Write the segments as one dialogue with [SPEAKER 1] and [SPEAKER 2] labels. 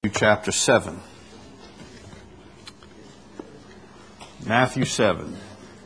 [SPEAKER 1] Chapter 7. Matthew 7.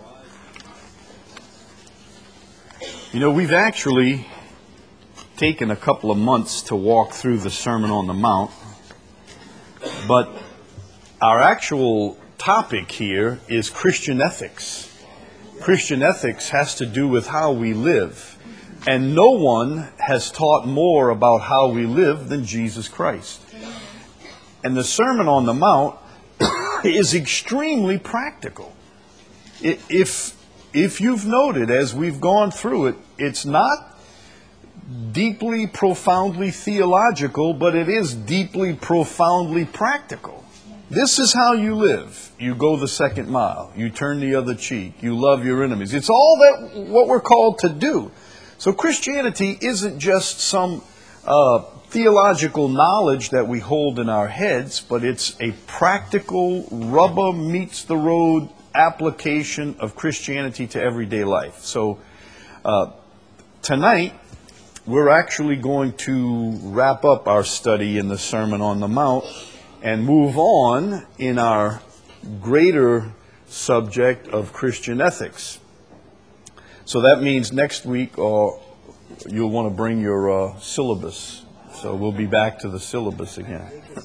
[SPEAKER 1] You know, we've actually taken a couple of months to walk through the Sermon on the Mount, but our actual topic here is Christian ethics. Christian ethics has to do with how we live, and no one has taught more about how we live than Jesus Christ. And the Sermon on the Mount is extremely practical. If you've noted, as we've gone through it, it's not deeply, profoundly theological, but it is deeply, profoundly practical. This is how you live. You go the second mile. You turn the other cheek. You love your enemies. It's all that what we're called to do. So Christianity isn't just some theological knowledge that we hold in our heads, but it's a practical, rubber meets the road application of Christianity to everyday life. So tonight, we're actually going to wrap up our study in the Sermon on the Mount and move on in our greater subject of Christian ethics. So that means next week you'll want to bring your syllabus. So we'll be back to the syllabus again.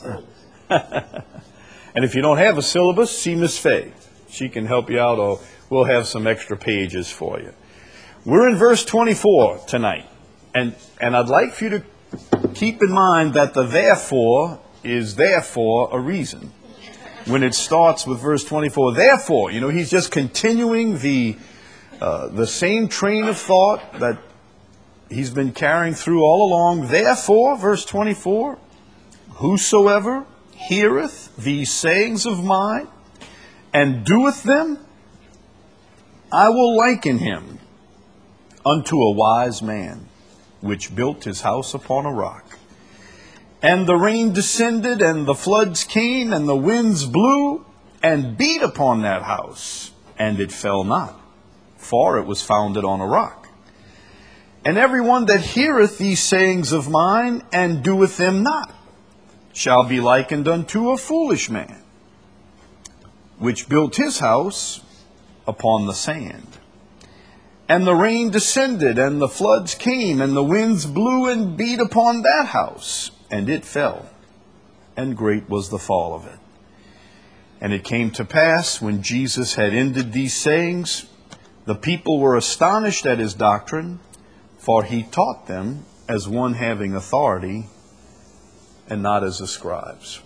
[SPEAKER 1] And if you don't have a syllabus, see Miss Faye. She can help you out, or we'll have some extra pages for you. We're in verse 24 tonight. And I'd like for you to keep in mind that the therefore is there for a reason. When it starts with verse 24, therefore, you know, he's just continuing the same train of thought that he's been carrying through all along. Therefore, verse 24, whosoever heareth these sayings of mine and doeth them, I will liken him unto a wise man, which built his house upon a rock. And the rain descended, and the floods came, and the winds blew, and beat upon that house, and it fell not, for it was founded on a rock. And everyone that heareth these sayings of mine, and doeth them not, shall be likened unto a foolish man, which built his house upon the sand. And the rain descended, and the floods came, and the winds blew and beat upon that house, and it fell, and great was the fall of it. And it came to pass, when Jesus had ended these sayings, the people were astonished at his doctrine, for he taught them as one having authority, and not as the scribes.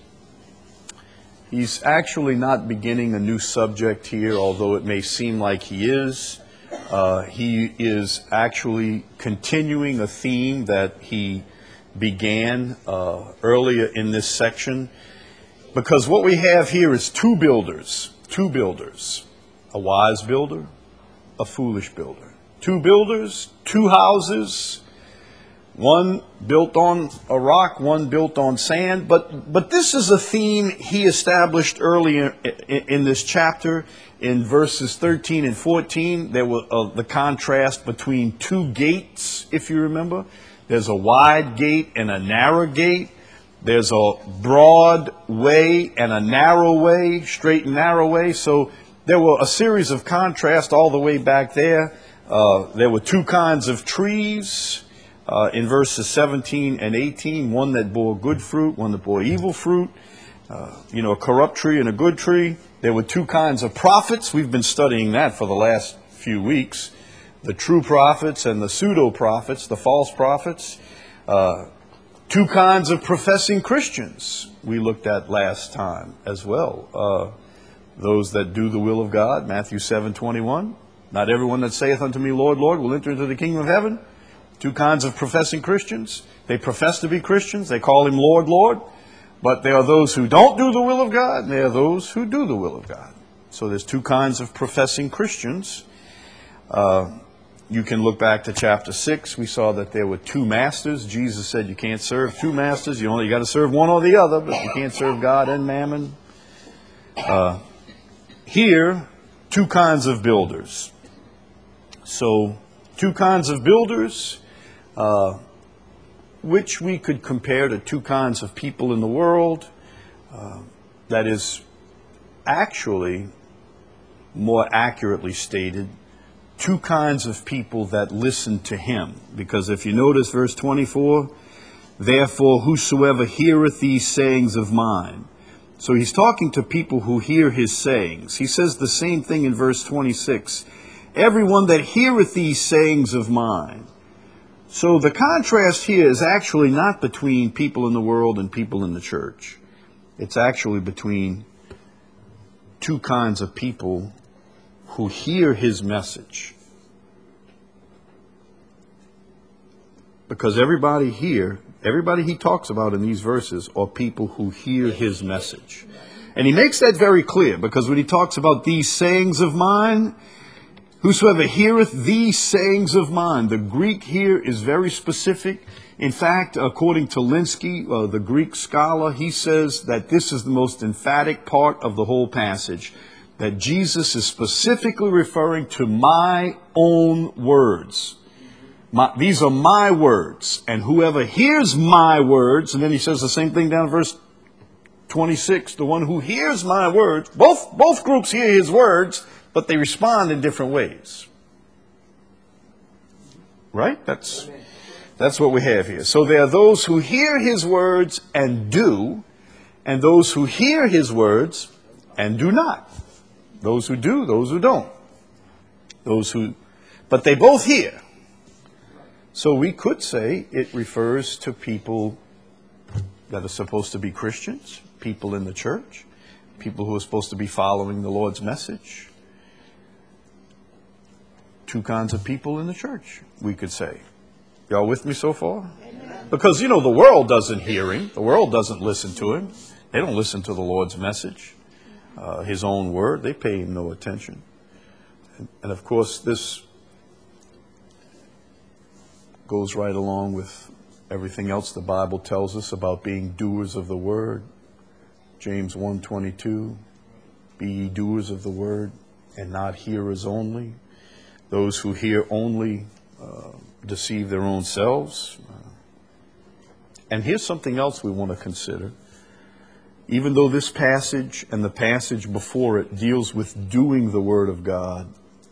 [SPEAKER 1] He's actually not beginning a new subject here, although it may seem like he is. He is actually continuing a theme that he began earlier in this section. Because what we have here is two builders. A wise builder, a foolish builder. Two builders, two houses, one built on a rock, one built on sand. But this is a theme he established earlier in this chapter. In verses 13 and 14, there was the contrast between two gates, if you remember. There's a wide gate and a narrow gate. There's a broad way and a narrow way, straight and narrow way. So there were a series of contrasts all the way back there. There were two kinds of trees in verses 17 and 18, one that bore good fruit, one that bore evil fruit, a corrupt tree and a good tree. There were two kinds of prophets. We've been studying that for the last few weeks. The true prophets and the pseudo-prophets, the false prophets. Two kinds of professing Christians we looked at last time as well. Those that do the will of God, Matthew 7:21. Not everyone that saith unto me, Lord, Lord, will enter into the kingdom of heaven. Two kinds of professing Christians. They profess to be Christians. They call him Lord, Lord. But there are those who don't do the will of God, and there are those who do the will of God. So there's two kinds of professing Christians. You can look back to chapter 6. We saw that there were two masters. Jesus said you can't serve two masters. You got to serve one or the other, but you can't serve God and mammon. Here, two kinds of builders. So, two kinds of builders. which we could compare to two kinds of people in the world. That is actually, more accurately stated, two kinds of people that listen to him. Because if you notice verse 24, therefore whosoever heareth these sayings of mine. So he's talking to people who hear his sayings. He says the same thing in verse 26. Everyone that heareth these sayings of mine. So the contrast here is actually not between people in the world and people in the church. It's actually between two kinds of people who hear his message. Because everybody here, everybody he talks about in these verses are people who hear his message. And he makes that very clear, because when he talks about these sayings of mine, whosoever heareth these sayings of mine, the Greek here is very specific. In fact, according to Linsky, the Greek scholar, he says that this is the most emphatic part of the whole passage, that Jesus is specifically referring to my own words. These are my words, and whoever hears my words, and then he says the same thing down in verse 26, the one who hears my words, both groups hear his words, but they respond in different ways. Right? That's what we have here. So there are those who hear his words and do, and those who hear his words and do not. Those who do, those who don't. But they both hear. So we could say it refers to people that are supposed to be Christians, people in the church, people who are supposed to be following the Lord's message. Two kinds of people in the church, we could say. Y'all with me so far? Because, the world doesn't hear him. The world doesn't listen to him. They don't listen to the Lord's message, his own word. They pay him no attention. And of course, this goes right along with everything else the Bible tells us about being doers of the word. James 1:22, be ye doers of the word and not hearers only. Those who hear only deceive their own selves. And here's something else we want to consider. Even though this passage and the passage before it deals with doing the Word of God,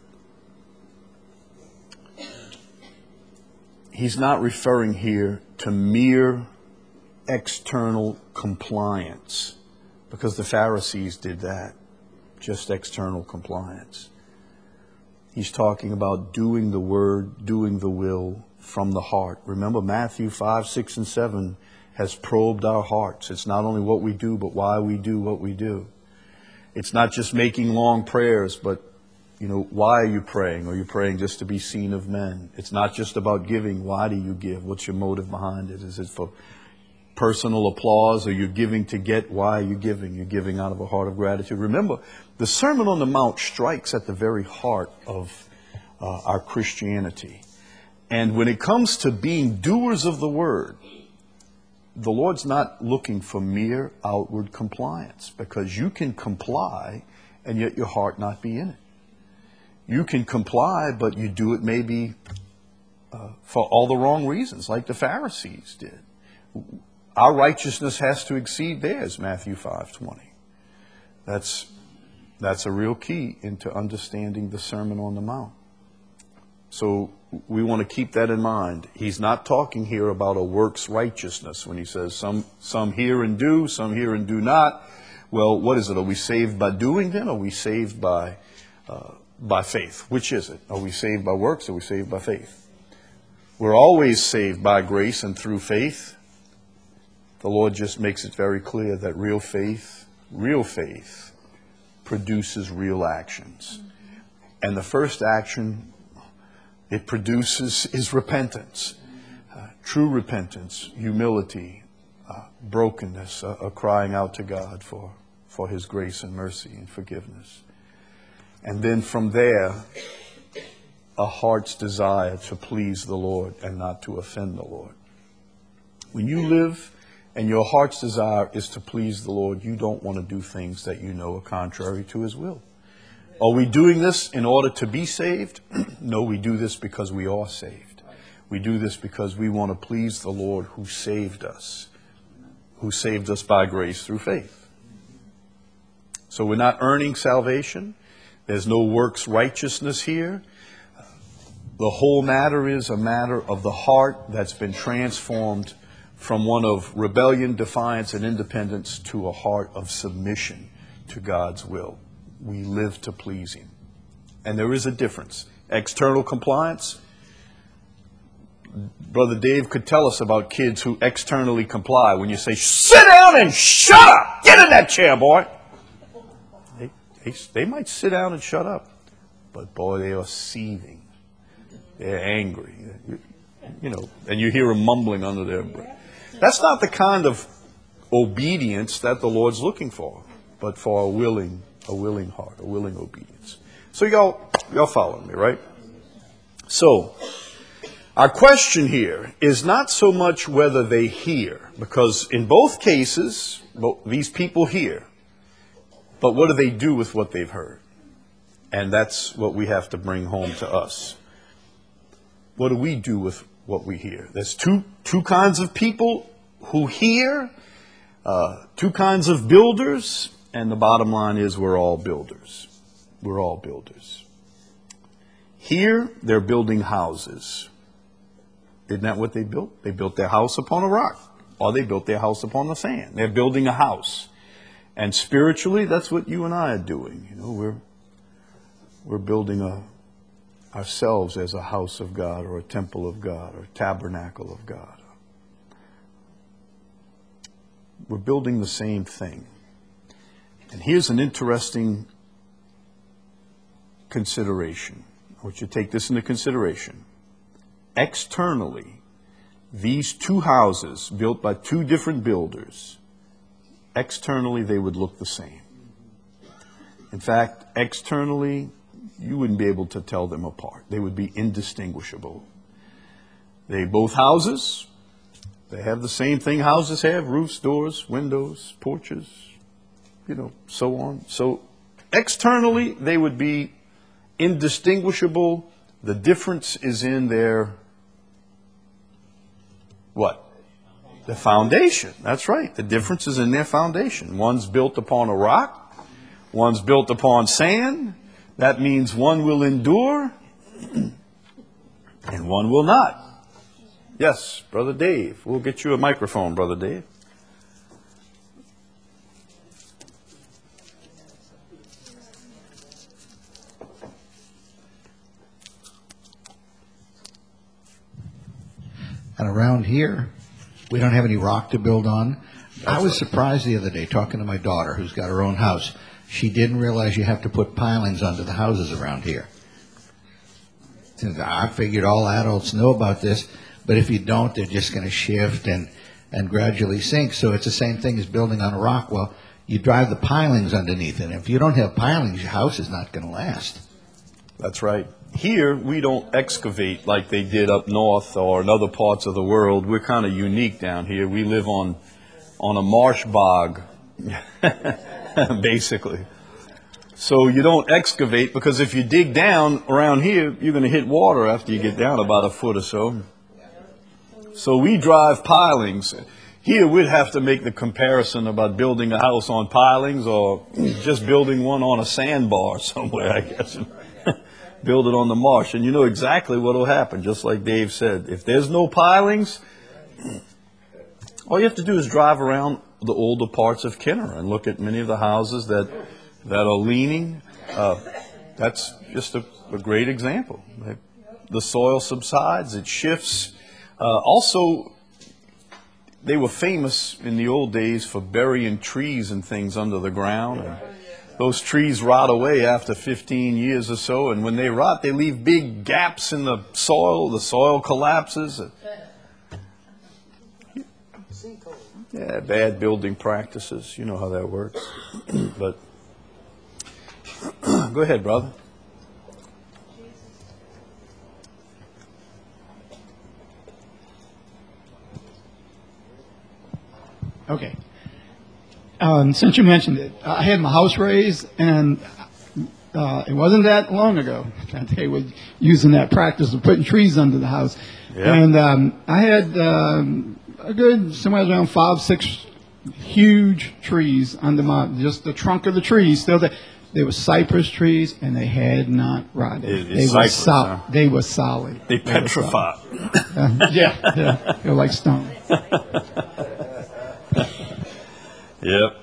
[SPEAKER 1] he's not referring here to mere external compliance, because the Pharisees did that, just external compliance. He's talking about doing the word, doing the will from the heart. Remember, Matthew 5, 6, and 7 has probed our hearts. It's not only what we do, but why we do what we do. It's not just making long prayers, but, why are you praying? Are you praying just to be seen of men? It's not just about giving. Why do you give? What's your motive behind it? Is it for personal applause? Are you giving to get? Why are you giving? You're giving out of a heart of gratitude. Remember, the Sermon on the Mount strikes at the very heart of our Christianity. And when it comes to being doers of the word, the Lord's not looking for mere outward compliance, because you can comply and yet your heart not be in it. You can comply, but you do it maybe for all the wrong reasons, like the Pharisees did. Our righteousness has to exceed theirs, Matthew 5:20. That's a real key into understanding the Sermon on the Mount. So we want to keep that in mind. He's not talking here about a works righteousness when he says some hear and do, some hear and do not. Well, what is it? Are we saved by doing then? Or are we saved by faith? Which is it? Are we saved by works or are we saved by faith? We're always saved by grace and through faith. The Lord just makes it very clear that real faith produces real actions. And the first action it produces is repentance. True repentance, humility, brokenness, a crying out to God for His grace and mercy and forgiveness. And then from there, a heart's desire to please the Lord and not to offend the Lord. When you live and your heart's desire is to please the Lord, you don't want to do things that you know are contrary to His will. Are we doing this in order to be saved? No, we do this because we are saved. We do this because we want to please the Lord who saved us by grace through faith. So we're not earning salvation. There's no works righteousness here. The whole matter is a matter of the heart that's been transformed from one of rebellion, defiance, and independence to a heart of submission to God's will. We live to please Him. And there is a difference. External compliance. Brother Dave could tell us about kids who externally comply. When you say, sit down and shut up! Get in that chair, boy! They might sit down and shut up. But boy, they are seething. They're angry. And you hear them mumbling under their breath. That's not the kind of obedience that the Lord's looking for, but for a willing heart, a willing obedience. So y'all following me, right? So, our question here is not so much whether they hear, because in both cases, these people hear. But what do they do with what they've heard? And that's what we have to bring home to us. What do we do with what we hear? There's two kinds of people who hear, two kinds of builders, and the bottom line is we're all builders. We're all builders. Here, they're building houses. Isn't that what they built? They built their house upon a rock, or they built their house upon the sand. They're building a house. And spiritually, that's what you and I are doing. We're building ourselves as a house of God, or a temple of God, or a tabernacle of God. We're building the same thing. And here's an interesting consideration. I want you to take this into consideration. Externally, these two houses built by two different builders, externally they would look the same. In fact, externally, you wouldn't be able to tell them apart. They would be indistinguishable. Both houses, they have the same thing houses have: roofs, doors, windows, porches, so on. So externally, they would be indistinguishable. The difference is in their what? The foundation. That's right. The difference is in their foundation. One's built upon a rock. One's built upon sand. That means one will endure and one will not. Yes, Brother Dave. We'll get you a microphone, Brother Dave.
[SPEAKER 2] And around here, we don't have any rock to build on. I was surprised the other day talking to my daughter, who's got her own house. She didn't realize you have to put pilings under the houses around here. I figured all adults know about this, but if you don't, they're just going to shift and gradually sink. So it's the same thing as building on a rock. Well, you drive the pilings underneath it. If you don't have pilings, your house is not going to last.
[SPEAKER 1] That's right. Here, we don't excavate like they did up north or in other parts of the world. We're kind of unique down here. We live on a marsh bog, basically. So you don't excavate, because if you dig down around here, you're going to hit water after you get down about a foot or so. So we drive pilings. Here, we'd have to make the comparison about building a house on pilings or just building one on a sandbar somewhere, I guess. Build it on the marsh, and you know exactly what will happen, just like Dave said. If there's no pilings, all you have to do is drive around the older parts of Kenner and look at many of the houses that are leaning. That's just a great example. The soil subsides, it shifts. Also, they were famous in the old days for burying trees and things under the ground. And those trees rot away after 15 years or so, and when they rot, they leave big gaps in the soil collapses. Yeah, bad building practices. You know how that works. But go ahead, brother.
[SPEAKER 3] Okay. Since you mentioned it, I had my house raised, and it wasn't that long ago that they were using that practice of putting trees under the house.
[SPEAKER 1] Yeah.
[SPEAKER 3] And I had a good somewhere around 5, 6 huge trees under just the trunk of the trees still there. They were cypress trees, and they had not rotted.
[SPEAKER 1] It's cypress, huh?
[SPEAKER 3] They were solid.
[SPEAKER 1] They petrify.
[SPEAKER 3] Yeah, they were like stone.
[SPEAKER 1] Yep.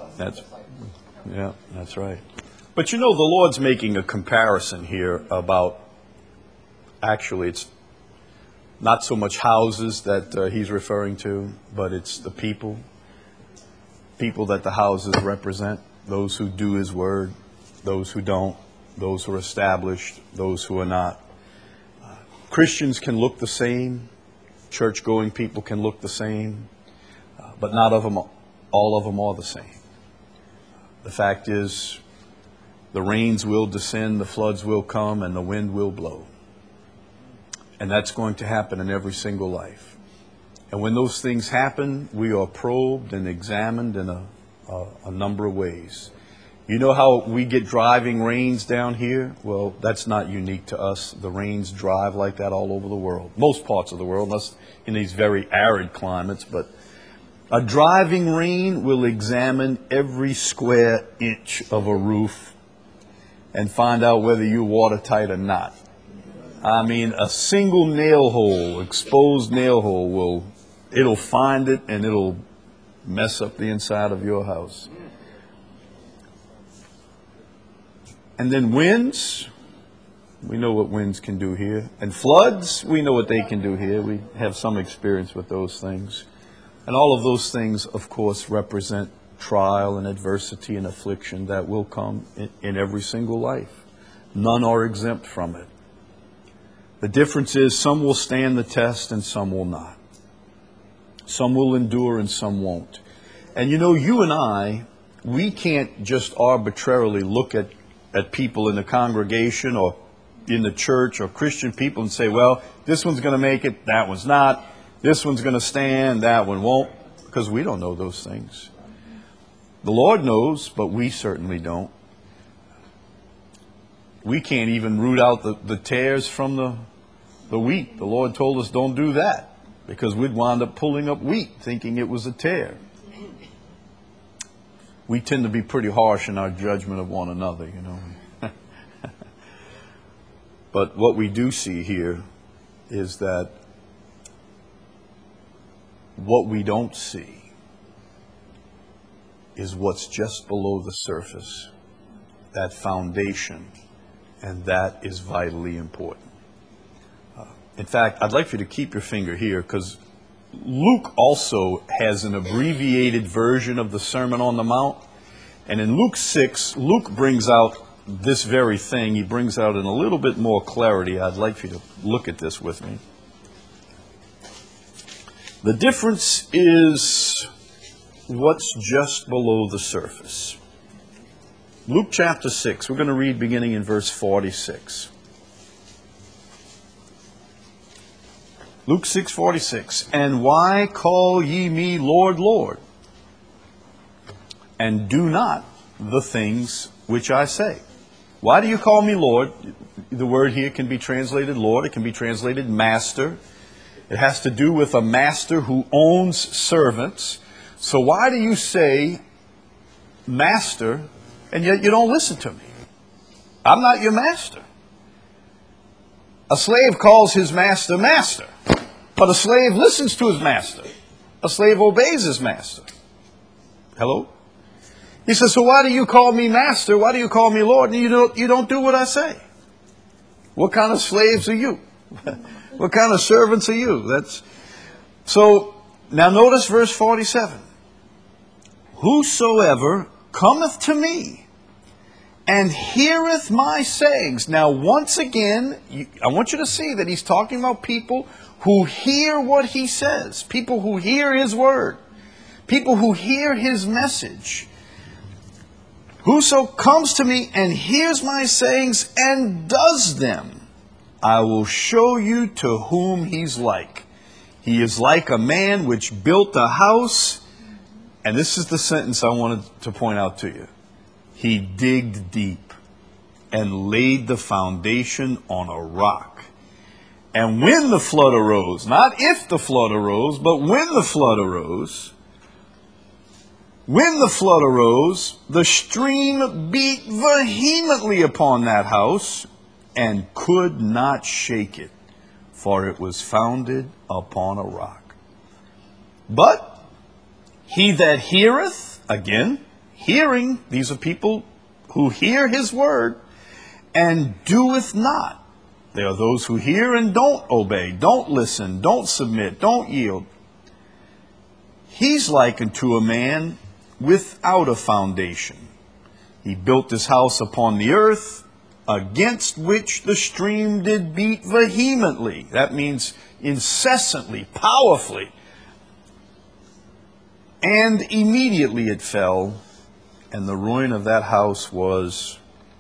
[SPEAKER 1] That's right. But you know, the Lord's making a comparison here about, actually, it's not so much houses that he's referring to, but it's the people that the houses represent, those who do his word, those who don't, those who are established, those who are not. Christians can look the same, church-going people can look the same, but not all of them are the same. The fact is, the rains will descend, the floods will come, and the wind will blow. And that's going to happen in every single life. And when those things happen, we are probed and examined in a number of ways. You know how we get driving rains down here? Well, that's not unique to us. The rains drive like that all over the world. Most parts of the world, unless in these very arid climates. But a driving rain will examine every square inch of a roof and find out whether you're watertight or not. I mean, a single nail hole, exposed nail hole, it'll find it and it'll mess up the inside of your house. And then winds, we know what winds can do here. And floods, we know what they can do here. We have some experience with those things. And all of those things, of course, represent trial and adversity and affliction that will come in every single life. None are exempt from it. The difference is some will stand the test and some will not. Some will endure and some won't. And you know, you and I, we can't just arbitrarily look at people in the congregation or in the church or Christian people and say, well, this one's going to make it, that one's not. This one's going to stand, that one won't. Because we don't know those things. The Lord knows, but we certainly don't. We can't even root out the tares from the wheat. The Lord told us don't do that because we'd wind up pulling up wheat thinking it was a tare. We tend to be pretty harsh in our judgment of one another, you know. But what we do see here is that what we don't see is what's just below the surface, that foundation, and that is vitally important. In fact, I'd like for you to keep your finger here because Luke also has an abbreviated version of the Sermon on the Mount. And in Luke 6, Luke brings out this very thing. He brings out in a little bit more clarity. I'd like for you to look at this with me. The difference is what's just below the surface. Luke chapter 6, we're going to read beginning in verse 46. Luke 6:46, and why call ye me Lord, Lord, and do not the things which I say? Why do you call me Lord? The word here can be translated Lord, it can be translated master. It has to do with a master who owns servants. So why do you say master, and yet you don't listen to me? I'm not your master. A slave calls his master master, but a slave listens to his master. A slave obeys his master. Hello? He says, so why do you call me master? Why do you call me Lord? And you don't do what I say. What kind of slaves are you? What kind of servants are you? So now notice verse 47. Whosoever cometh to me and heareth my sayings. Now once again, I want you to see that he's talking about people who hear what he says. People who hear his word. People who hear his message. Whoso comes to me and hears my sayings and does them, I will show you to whom he's like. He is like a man which built a house, and this is the sentence I wanted to point out to you. He digged deep and laid the foundation on a rock. And when the flood arose, not if the flood arose, but when the flood arose, the stream beat vehemently upon that house and could not shake it, for it was founded upon a rock. But he that heareth, again, hearing, these are people who hear his word, and doeth not. They are those who hear and don't obey, don't listen, don't submit, don't yield. He's likened to a man without a foundation. He built his house upon the earth, against which the stream did beat vehemently. That means incessantly, powerfully. And immediately it fell, and the ruin of that house was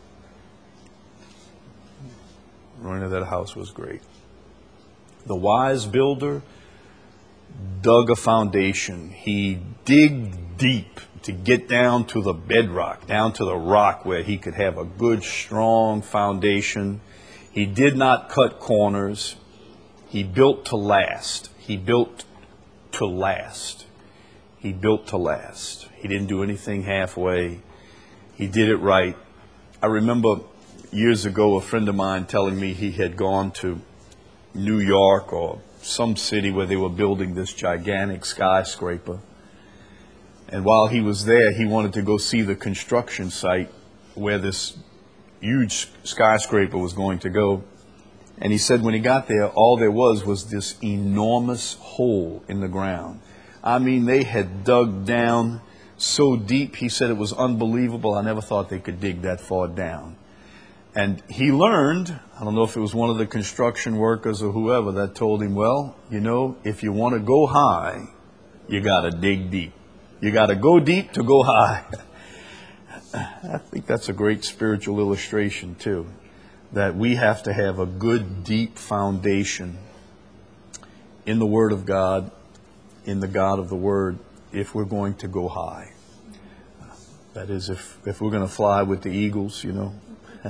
[SPEAKER 1] great. The wise builder dug a foundation. He digged deep to get down to the bedrock, down to the rock where he could have a good, strong foundation. He did not cut corners. He built to last. He built to last. He built to last. He didn't do anything halfway. He did it right. I remember years ago a friend of mine telling me he had gone to New York or some city where they were building this gigantic skyscraper. And while he was there, he wanted to go see the construction site where this huge skyscraper was going to go. And he said when he got there, all there was this enormous hole in the ground. I mean, they had dug down so deep, he said it was unbelievable. I never thought they could dig that far down. And he learned, I don't know if it was one of the construction workers or whoever that told him, well, you know, if you want to go high, you got to dig deep. You got to go deep to go high. I think that's a great spiritual illustration too, that we have to have a good, deep foundation in the Word of God, in the God of the Word, if we're going to go high. That is, if we're going to fly with the eagles, you know,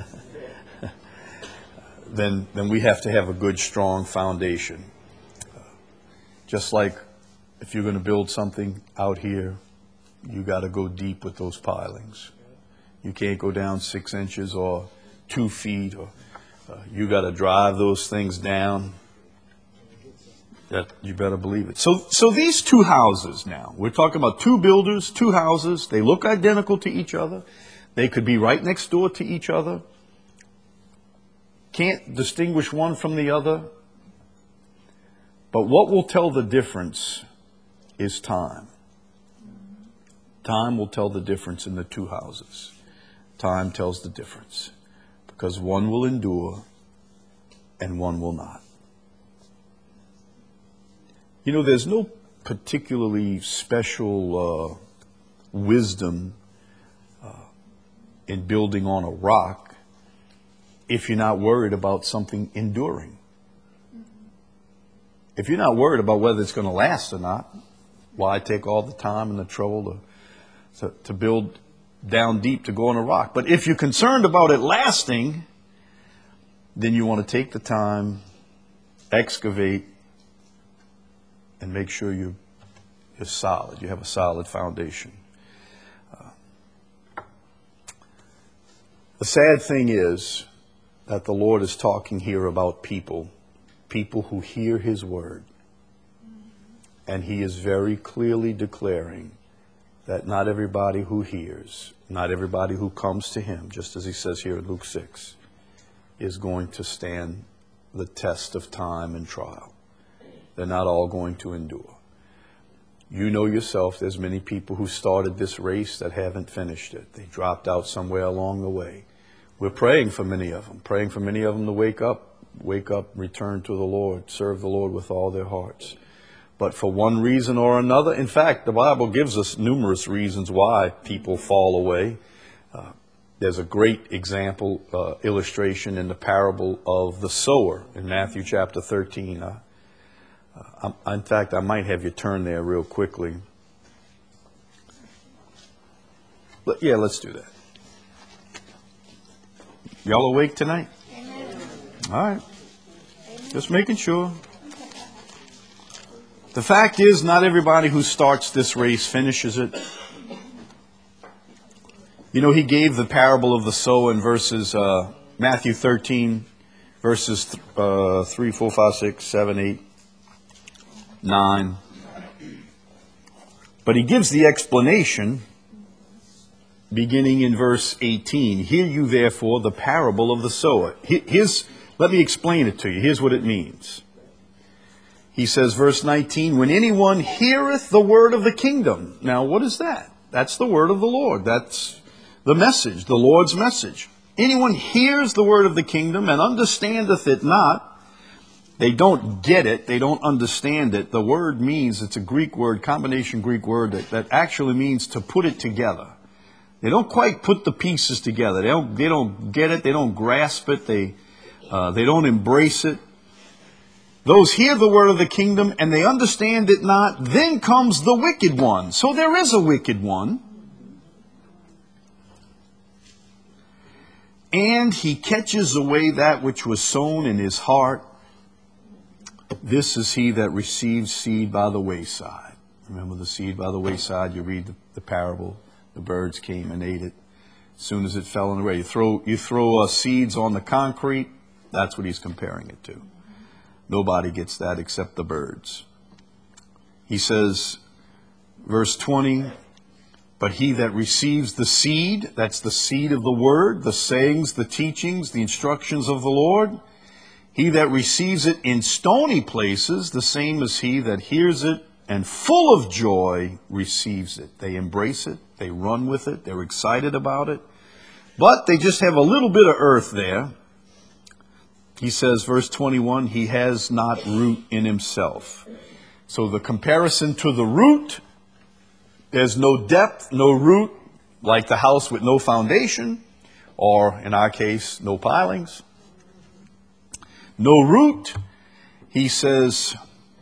[SPEAKER 1] then we have to have a good, strong foundation. Just like if you're going to build something out here, you got to go deep with those pilings. You can't go down 6 inches or 2 feet, or you got to drive those things down. That you better believe it. So these two houses now, we're talking about two builders, two houses. They look identical to each other. They could be right next door to each other. Can't distinguish one from the other. But what will tell the difference is time. Time will tell the difference in the two houses. Time tells the difference. Because one will endure and one will not. You know, there's no particularly special wisdom in building on a rock if you're not worried about something enduring. If you're not worried about whether it's going to last or not, why take all the time and the trouble to build down deep to go on a rock? But if you're concerned about it lasting, then you want to take the time, excavate, and make sure you're solid. You have a solid foundation. The sad thing is that the Lord is talking here about people who hear His word. And He is very clearly declaring that not everybody who hears, not everybody who comes to Him, just as He says here in Luke 6, is going to stand the test of time and trial. They're not all going to endure. You know yourself, there's many people who started this race that haven't finished it. They dropped out somewhere along the way. We're praying for many of them, to wake up, return to the Lord, serve the Lord with all their hearts. But for one reason or another, in fact, the Bible gives us numerous reasons why people fall away. There's a great example, illustration in the parable of the sower in Matthew chapter 13. In fact, I might have you turn there real quickly. Yeah, let's do that. Y'all awake tonight?
[SPEAKER 4] Amen.
[SPEAKER 1] All right.
[SPEAKER 4] Amen.
[SPEAKER 1] Just making sure. The fact is, not everybody who starts this race finishes it. You know, he gave the parable of the sower in Matthew 13, verses 3, 4, 5, 6, 7, 8, 9. But he gives the explanation beginning in verse 18. Hear you therefore the parable of the sower. Let me explain it to you. Here's what it means. He says, verse 19, when anyone heareth the word of the kingdom. Now, what is that? That's the word of the Lord. That's the message, the Lord's message. Anyone hears the word of the kingdom and understandeth it not. They don't get it. They don't understand it. The word means, it's a Greek word, combination Greek word that actually means to put it together. They don't quite put the pieces together. They don't get it. They don't grasp it. They don't embrace it. Those hear the word of the kingdom and they understand it not. Then comes the wicked one. So there is a wicked one. And he catches away that which was sown in his heart. This is he that receives seed by the wayside. Remember the seed by the wayside? You read the parable. The birds came and ate it. As soon as it fell in the way, you throw seeds on the concrete. That's what he's comparing it to. Nobody gets that except the birds. He says, verse 20, but he that receives the seed, that's the seed of the word, the sayings, the teachings, the instructions of the Lord, he that receives it in stony places, the same as he that hears it and full of joy receives it. They embrace it, they run with it, they're excited about it, but they just have a little bit of earth there. He says, verse 21, he has not root in himself. So the comparison to the root, there's no depth, no root, like the house with no foundation, or in our case, no pilings. No root. He says,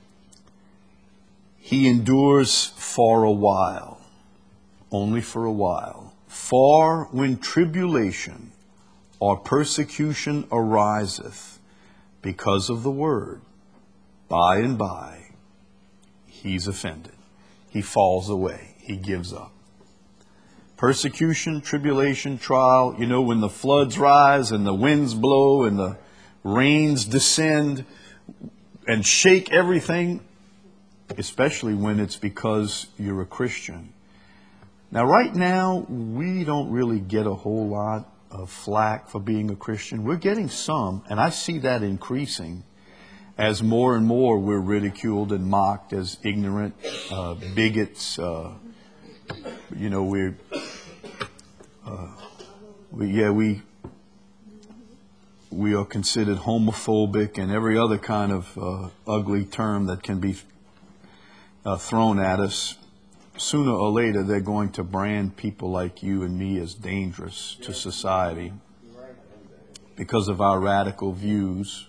[SPEAKER 1] he endures for a while, only for a while. For when tribulation or persecution ariseth because of the word, by and by he's offended. He falls away. He gives up. Persecution, tribulation, trial, you know, when the floods rise and the winds blow and the rains descend and shake everything, especially when it's because you're a Christian. Now, right now, we don't really get a whole lot of flack for being a Christian. We're getting some, and I see that increasing as more and more we're ridiculed and mocked as ignorant bigots. You know, we are considered homophobic and every other kind of ugly term that can be thrown at us. Sooner or later, they're going to brand people like you and me as dangerous to society because of our radical views.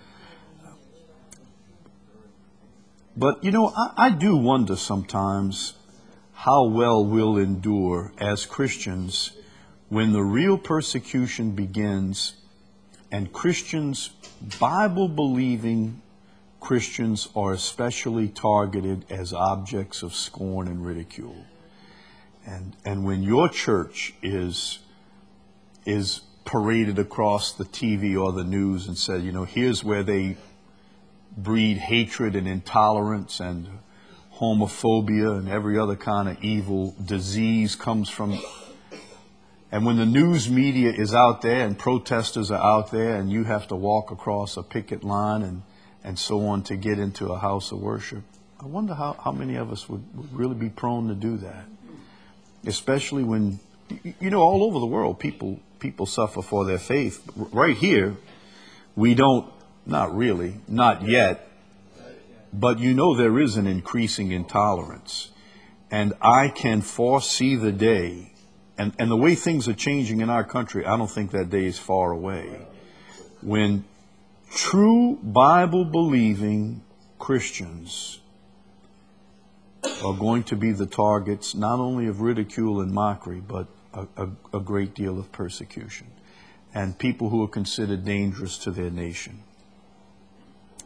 [SPEAKER 1] But, you know, I do wonder sometimes how well we'll endure as Christians when the real persecution begins and Christians, Bible-believing Christians, are especially targeted as objects of scorn and ridicule. And when your church is paraded across the TV or the news and said, you know, here's where they breed hatred and intolerance and homophobia and every other kind of evil disease comes from. And when the news media is out there and protesters are out there and you have to walk across a picket line and so on to get into a house of worship, I wonder how many of us would really be prone to do that. Especially when, you know, all over the world, people suffer for their faith. Right here, we don't, not really, not yet, but you know there is an increasing intolerance. And I can foresee the day, and the way things are changing in our country, I don't think that day is far away, when true Bible-believing Christians are going to be the targets not only of ridicule and mockery, but a great deal of persecution, and people who are considered dangerous to their nation.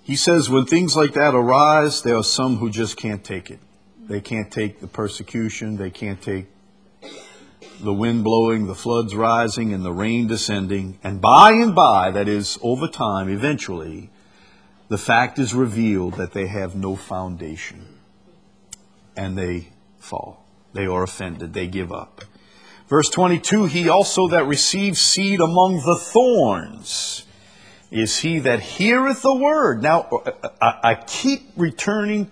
[SPEAKER 1] He says when things like that arise, there are some who just can't take it. They can't take the persecution. They can't take the wind blowing, the floods rising, and the rain descending. And by, that is, over time, eventually, the fact is revealed that they have no foundation. And they fall. They are offended. They give up. Verse 22, he also that receives seed among the thorns is he that heareth the word. Now, I keep returning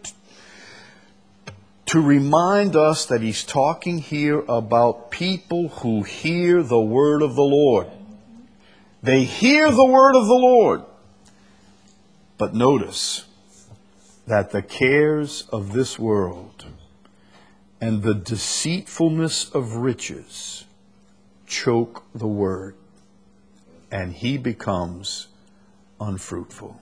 [SPEAKER 1] to remind us that he's talking here about people who hear the word of the Lord. They hear the word of the Lord. But notice that the cares of this world and the deceitfulness of riches choke the word, and he becomes unfruitful.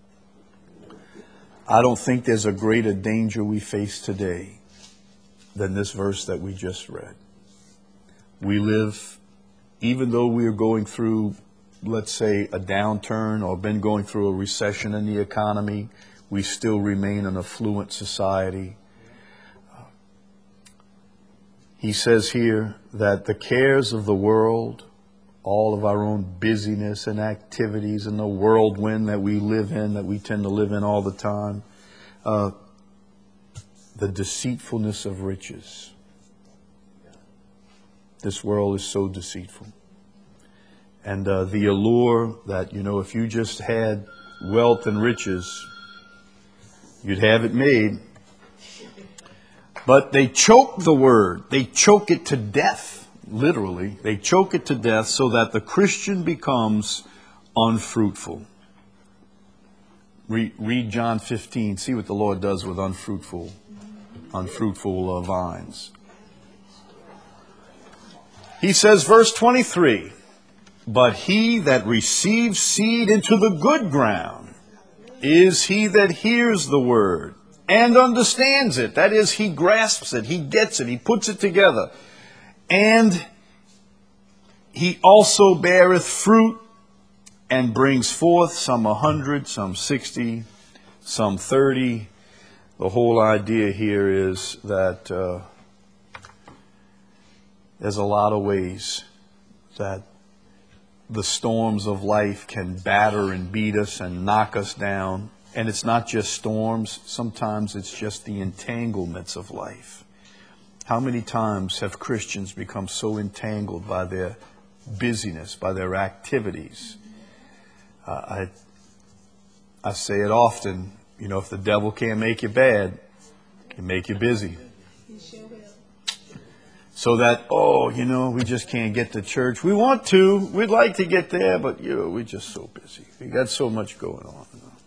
[SPEAKER 1] I don't think there's a greater danger we face today than this verse that we just read. We live, even though we are going through, let's say, a downturn or been going through a recession in the economy, we still remain an affluent society. He says here that the cares of the world, all of our own busyness and activities and the whirlwind that we live in, that we tend to live in all the time, the deceitfulness of riches. This world is so deceitful. And the allure that, if you just had wealth and riches, you'd have it made. But they choke the word. They choke it to death, literally. They choke it to death so that the Christian becomes unfruitful. Read John 15. See what the Lord does with unfruitful vines. He says, verse 23, but he that receives seed into the good ground is he that hears the word and understands it. That is, he grasps it, he gets it, he puts it together. And he also beareth fruit and brings forth some 100, some 60, some 30. The whole idea here is that there's a lot of ways that the storms of life can batter and beat us and knock us down. And it's not just storms. Sometimes it's just the entanglements of life. How many times have Christians become so entangled by their busyness, by their activities? I say it often, if the devil can't make you bad, he can make you busy. So that, we just can't get to church. We want to. We'd like to get there, but, we're just so busy. We got so much going on.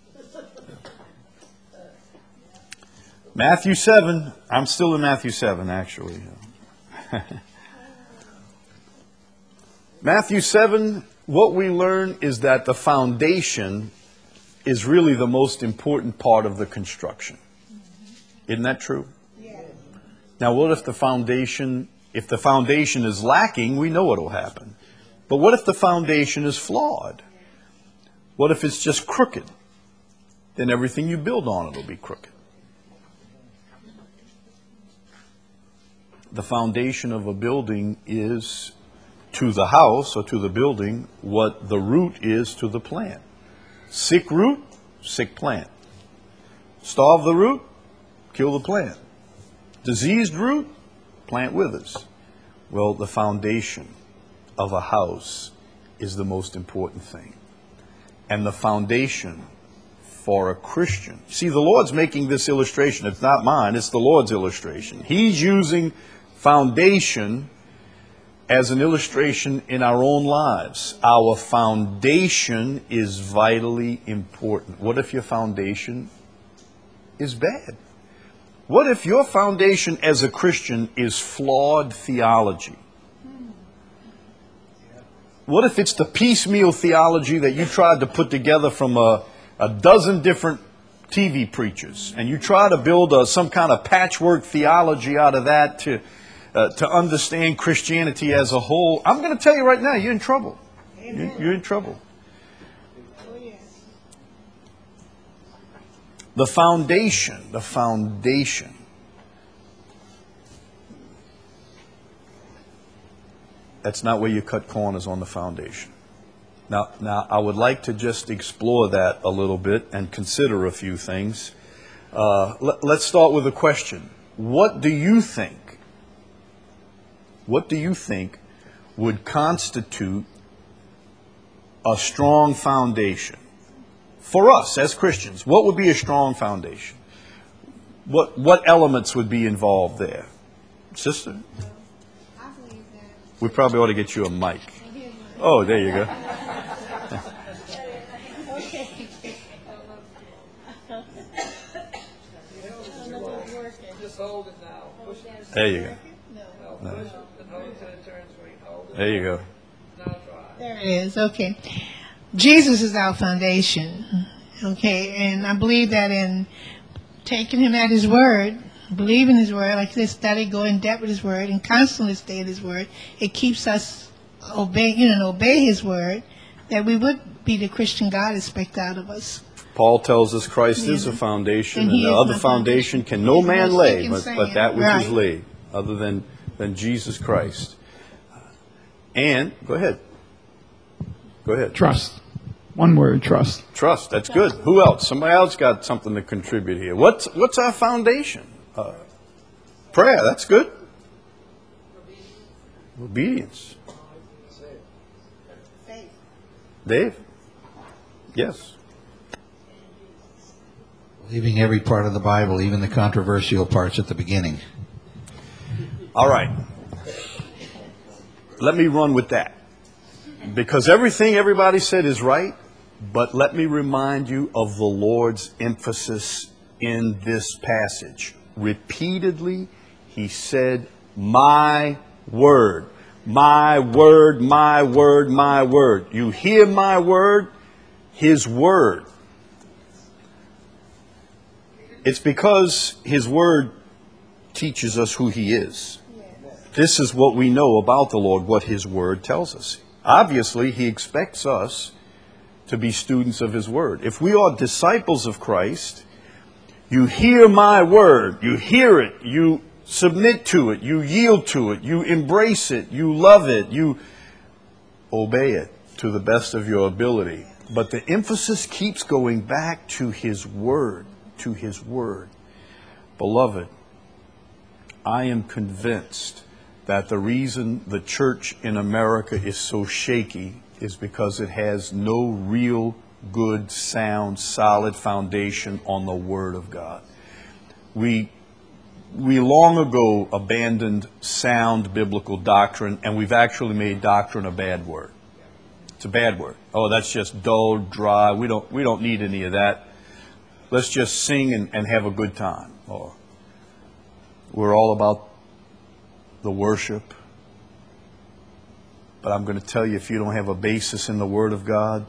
[SPEAKER 1] Matthew 7. I'm still in Matthew 7, actually. Matthew 7, what we learn is that the foundation is really the most important part of the construction. Isn't that true? Yes. Now, what if the foundation is lacking? We know what will happen. But what if the foundation is flawed? What if it's just crooked? Then everything you build on it will be crooked. The foundation of a building is to the house or to the building what the root is to the plant. Sick root, sick plant. Starve the root, kill the plant. Diseased root, plant withers. Well, the foundation of a house is the most important thing. And the foundation for a Christian. See, the Lord's making this illustration. It's not mine, it's the Lord's illustration. He's using foundation as an illustration in our own lives. Our foundation is vitally important. What if your foundation is bad? What if your foundation as a Christian is flawed theology? What if it's the piecemeal theology that you tried to put together from a dozen different TV preachers, and you try to build some kind of patchwork theology out of that to understand Christianity as a whole? I'm going to tell you right now, you're in trouble. You're in trouble. The foundation. That's not where you cut corners on the foundation. Now, I would like to just explore that a little bit and consider a few things. Let's start with a question. What do you think would constitute a strong foundation? For us as Christians, what would be a strong foundation? What elements would be involved there? Sister? We probably ought to get you a mic. Oh, there you go. There you go. No. There you go.
[SPEAKER 4] There it is. Okay. Jesus is our foundation. Okay. And I believe that in taking him at his word, believing his word, like this, study, go in depth with his word, and constantly stay at his word, it keeps us obey his word, that we would be the Christian God expects out of us.
[SPEAKER 1] Paul tells us Christ is a foundation, and the other foundation can no man lay, but that which is laid, other than Jesus Christ. And, go ahead.
[SPEAKER 3] Trust. One word, trust.
[SPEAKER 1] Trust, that's good. Who else? Somebody else got something to contribute here. What's our foundation? Prayer, that's good. Obedience. Dave? Yes.
[SPEAKER 2] Believing every part of the Bible, even the controversial parts at the beginning.
[SPEAKER 1] All right. Let me run with that. Because everything everybody said is right, but let me remind you of the Lord's emphasis in this passage. Repeatedly, he said, my word, my word, my word, my word. You hear my word, his word. It's because his word teaches us who he is. This is what we know about the Lord, what his word tells us. Obviously, he expects us to be students of his word. If we are disciples of Christ, you hear my word, you hear it, you submit to it, you yield to it, you embrace it, you love it, you obey it to the best of your ability. But the emphasis keeps going back to his word, to his word. Beloved, I am convinced that the reason the church in America is so shaky is because it has no real good, sound, solid foundation on the Word of God. We long ago abandoned sound biblical doctrine, and we've actually made doctrine a bad word. It's a bad word. Oh, that's just dull, dry. We don't need any of that. Let's just sing and have a good time. Oh, we're all about the worship. But I'm going to tell you, if you don't have a basis in the Word of God,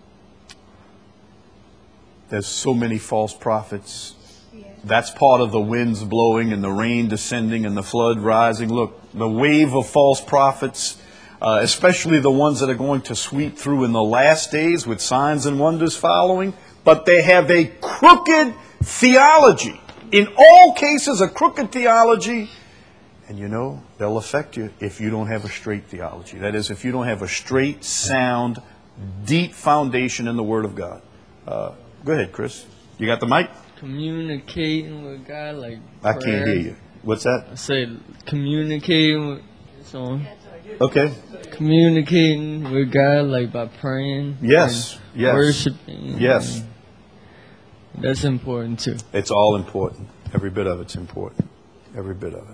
[SPEAKER 1] there's so many false prophets. That's part of the winds blowing and the rain descending and the flood rising. Look, the wave of false prophets, especially the ones that are going to sweep through in the last days with signs and wonders following, but they have a crooked theology. In all cases, a crooked theology. And you know, they'll affect you if you don't have a straight theology. That is, if you don't have a straight, sound, deep foundation in the Word of God. Go ahead, Chris. You got the mic?
[SPEAKER 5] Communicating with God, like
[SPEAKER 1] I can't hear you. What's that?
[SPEAKER 5] I said communicating with someone.
[SPEAKER 1] Okay.
[SPEAKER 5] Communicating with God, like by praying.
[SPEAKER 1] Yes. Yes.
[SPEAKER 5] Worshiping.
[SPEAKER 1] Yes.
[SPEAKER 5] That's important too.
[SPEAKER 1] It's all important. Every bit of it's important. Every bit of it.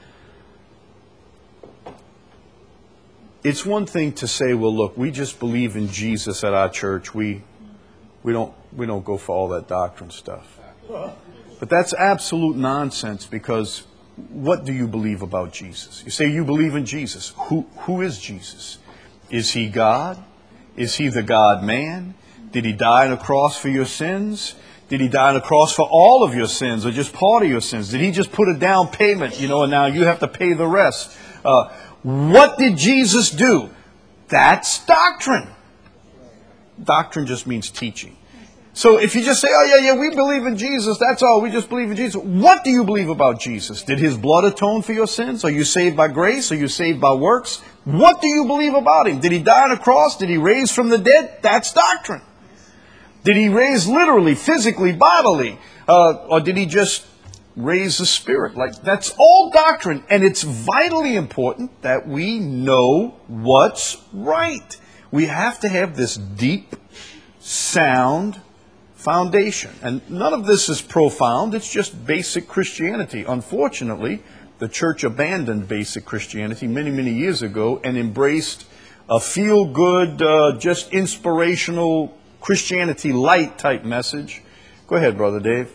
[SPEAKER 1] It's one thing to say, well, look, we just believe in Jesus at our church. We don't go for all that doctrine stuff. But that's absolute nonsense, because what do you believe about Jesus? You say you believe in Jesus. Who is Jesus? Is he God? Is he the God-man? Did he die on a cross for your sins? Did he die on a cross for all of your sins or just part of your sins? Did he just put a down payment, and now you have to pay the rest? What did Jesus do? That's doctrine. Doctrine just means teaching. So if you just say, oh, yeah, we believe in Jesus, that's all, we just believe in Jesus. What do you believe about Jesus? Did his blood atone for your sins? Are you saved by grace? Are you saved by works? What do you believe about him? Did he die on a cross? Did he raise from the dead? That's doctrine. Did he raise literally, physically, bodily? Or did he just raise the spirit? Like, that's all doctrine. And it's vitally important that we know what's right. We have to have this deep, sound foundation. And none of this is profound. It's just basic Christianity. Unfortunately, the church abandoned basic Christianity many, many years ago and embraced a feel-good, just inspirational Christianity light type message. Go ahead, Brother Dave.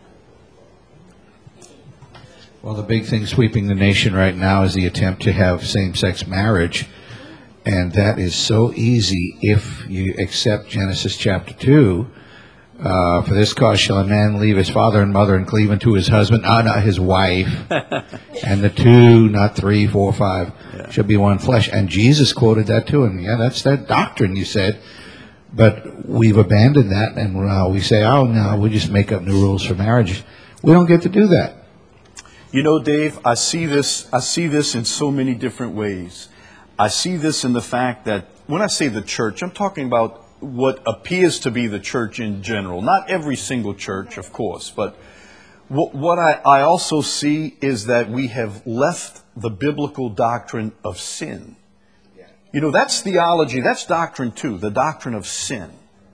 [SPEAKER 2] Well, the big thing sweeping the nation right now is the attempt to have same-sex marriage. And that is so easy if you accept Genesis chapter 2. For this cause shall a man leave his father and mother and cleave unto his husband, not his wife. And the two, not 3, 4, 5, shall be one flesh. And Jesus quoted that too. And yeah, that's that doctrine, you said. But we've abandoned that, and we say, oh, no, we just make up new rules for marriage. We don't get to do that.
[SPEAKER 1] You know, Dave, I see this in so many different ways. I see this in the fact that when I say the church, I'm talking about what appears to be the church in general. Not every single church, of course, but what I also see is that we have left the biblical doctrine of sin. You know, that's theology, that's doctrine too, the doctrine of sin.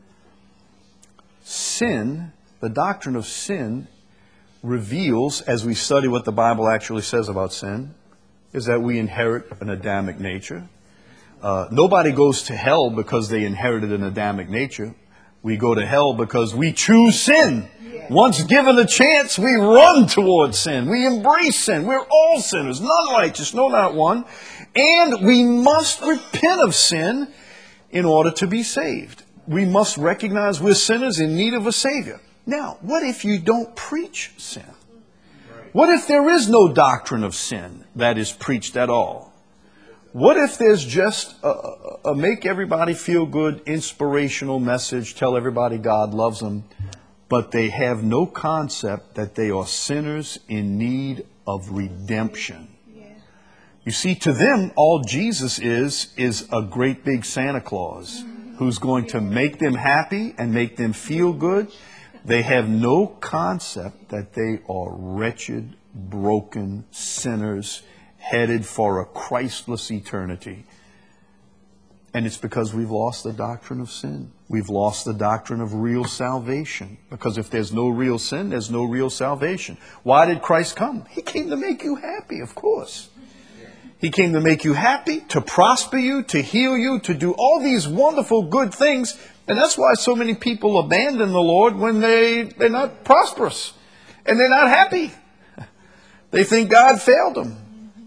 [SPEAKER 1] Sin, the doctrine of sin, reveals, as we study what the Bible actually says about sin, is that we inherit an Adamic nature. Nobody goes to hell because they inherited an Adamic nature. We go to hell because we choose sin. Once given a chance, we run towards sin. We embrace sin. We're all sinners, none righteous, no, not one. And we must repent of sin in order to be saved. We must recognize we're sinners in need of a Savior. Now, what if you don't preach sin? What if there is no doctrine of sin that is preached at all? What if there's just a make everybody feel good, inspirational message, tell everybody God loves them, but they have no concept that they are sinners in need of redemption? You see, to them, all Jesus is a great big Santa Claus who's going to make them happy and make them feel good. They have no concept that they are wretched, broken sinners headed for a Christless eternity. And it's because we've lost the doctrine of sin. We've lost the doctrine of real salvation. Because if there's no real sin, there's no real salvation. Why did Christ come? He came to make you happy, of course. He came to make you happy, to prosper you, to heal you, to do all these wonderful good things. And that's why so many people abandon the Lord when they're not prosperous and they're not happy. They think God failed them.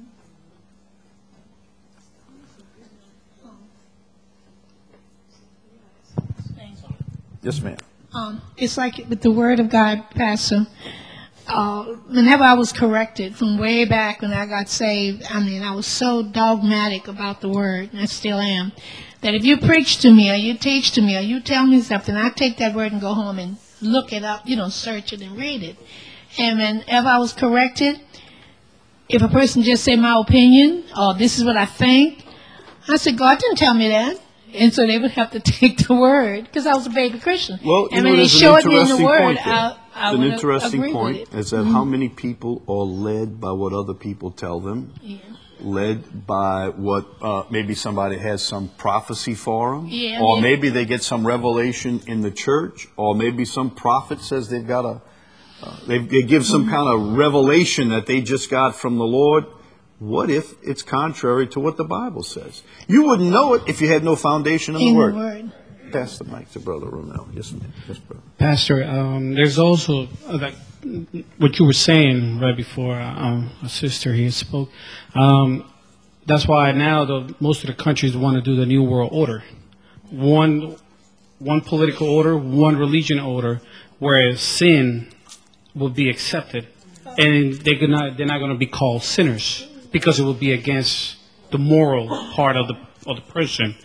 [SPEAKER 1] Yes, ma'am.
[SPEAKER 4] It's like with the Word of God, Pastor. Whenever I was corrected from way back when I got saved, I was so dogmatic about the Word, and I still am, that if you preach to me or you teach to me or you tell me something, I take that Word and go home and look it up, search it and read it. And whenever I was corrected, if a person just said my opinion or this is what I think, I said, God didn't tell me that. And so they would have to take the Word because I was a baby Christian.
[SPEAKER 1] Well,
[SPEAKER 4] and when they showed me in the Word, I
[SPEAKER 1] an
[SPEAKER 4] would
[SPEAKER 1] interesting
[SPEAKER 4] agree
[SPEAKER 1] point
[SPEAKER 4] with it.
[SPEAKER 1] is that how many people are led by what other people tell them, led by what maybe somebody has some prophecy for them, or maybe they get some revelation in the church, or maybe some prophet says they've got they give some kind of revelation that they just got from the Lord. What if it's contrary to what the Bible says? You wouldn't know it if you had no foundation in the Word. Pass the mic to Brother Romel. Yes, ma'am. Yes, brother.
[SPEAKER 6] Pastor, there's also like what you were saying right before a sister here spoke. That's why now most of the countries want to do the New World Order, one political order, one religion order, whereas sin will be accepted, and they're not going to be called sinners because it will be against the moral part of the person.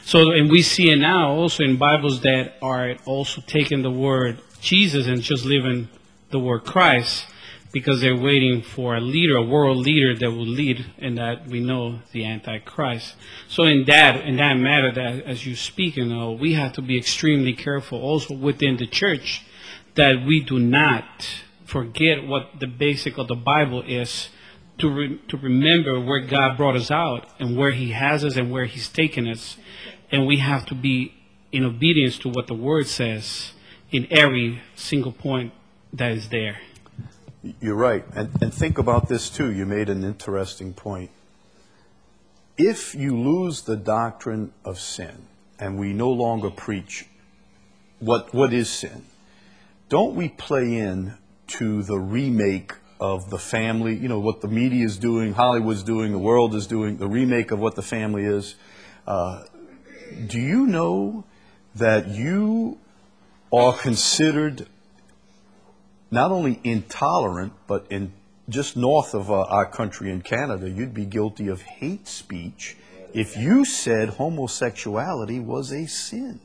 [SPEAKER 6] So, and we see it now also in Bibles that are also taking the word Jesus and just leaving the word Christ, because they're waiting for a leader, a world leader that will lead, and that we know the Antichrist. So in that matter, that as you speak, we have to be extremely careful also within the church that we do not forget what the basic of the Bible is, to remember where God brought us out and where He has us and where He's taken us. And we have to be in obedience to what the Word says in every single point that is there.
[SPEAKER 1] You're right. And think about this too. You made an interesting point. If you lose the doctrine of sin and we no longer preach what is sin, don't we play in to the remake of the family, what the media is doing, Hollywood's doing, the world is doing, the remake of what the family is? Do you know that you are considered not only intolerant, but in just north of our country in Canada, you'd be guilty of hate speech if you said homosexuality was a sin?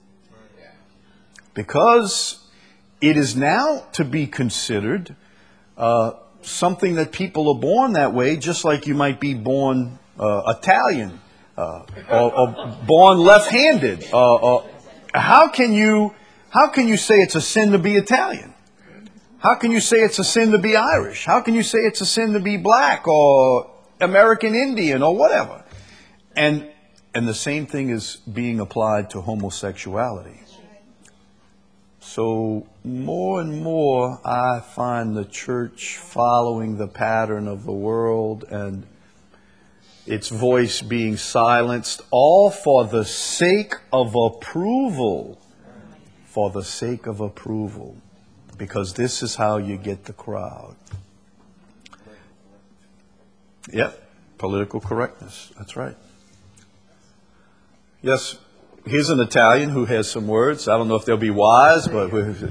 [SPEAKER 1] Because it is now to be considered something that people are born that way, just like you might be born Italian or born left-handed. How can you say it's a sin to be Italian? How can you say it's a sin to be Irish? How can you say it's a sin to be black or American Indian or whatever? And the same thing is being applied to homosexuality. So more and more I find the church following the pattern of the world and its voice being silenced, all for the sake of approval. For the sake of approval. Because this is how you get the crowd. Yep, political correctness. That's right. Yes, here's an Italian who has some words. I don't know if they'll be wise, but...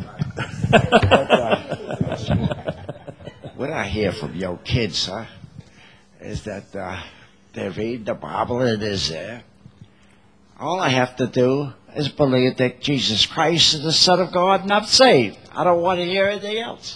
[SPEAKER 7] What I hear from your kids, is that they read the Bible and it is there. All I have to do is believe that Jesus Christ is the Son of God and I'm saved. I don't want to hear anything else.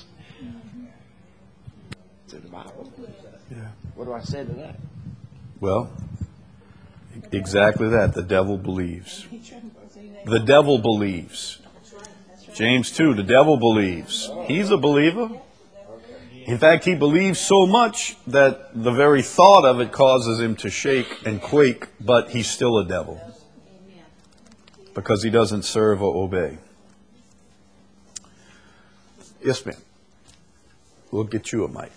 [SPEAKER 7] It's in the Bible.
[SPEAKER 1] Yeah.
[SPEAKER 7] What do I say to that?
[SPEAKER 1] Well, exactly that. The devil believes. The devil believes. James 2, the devil believes. He's a believer. In fact, he believes so much that the very thought of it causes him to shake and quake, but he's still a devil. Because he doesn't serve or obey. Yes, ma'am. We'll get you a mic.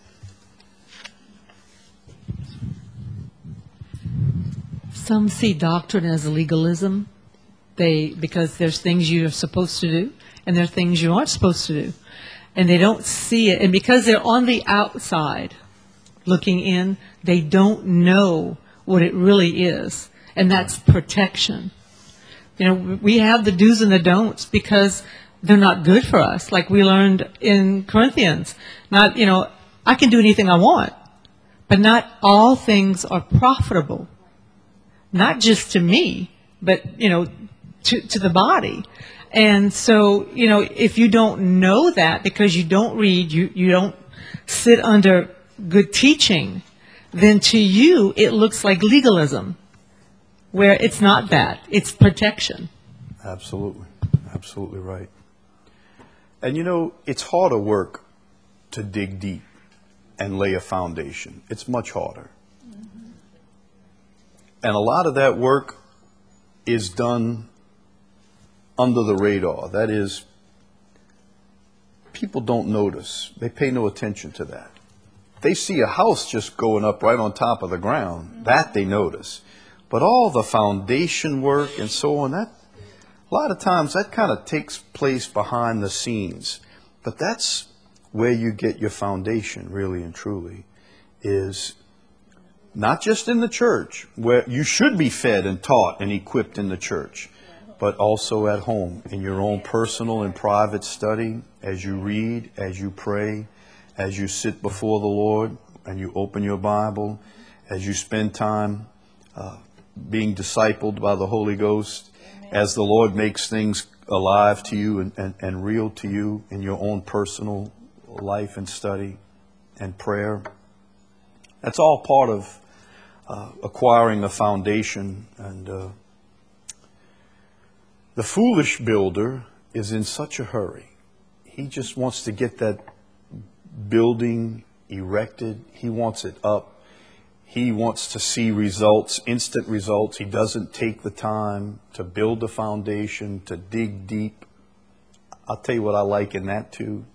[SPEAKER 8] Some see doctrine as legalism. Because there's things you're supposed to do and there are things you aren't supposed to do. And they don't see it. And because they're on the outside looking in, they don't know what it really is. And that's protection. We have the do's and the don'ts because they're not good for us. Like we learned in Corinthians. I can do anything I want, but not all things are profitable. Not just to me, but, to the body. And so, if you don't know that because you don't read, you don't sit under good teaching, then to you it looks like legalism, where it's not that. It's protection.
[SPEAKER 1] Absolutely. Absolutely right. And it's harder work to dig deep and lay a foundation. It's much harder. Mm-hmm. And a lot of that work is done under the radar. That is, people don't notice. They pay no attention to that. They see a house just going up right on top of the ground. That they notice. But all the foundation work and so on, that a lot of times that kind of takes place behind the scenes. But that's where you get your foundation, really and truly, is not just in the church, where you should be fed and taught and equipped in the church, but also at home, in your own personal and private study, as you read, as you pray, as you sit before the Lord and you open your Bible, as you spend time being discipled by the Holy Ghost, as the Lord makes things alive to you and real to you in your own personal life and study and prayer. That's all part of acquiring a foundation. And the foolish builder is in such a hurry. He just wants to get that building erected. He wants it up. He wants to see results, instant results. He doesn't take the time to build a foundation, to dig deep. I'll tell you what I like in that too.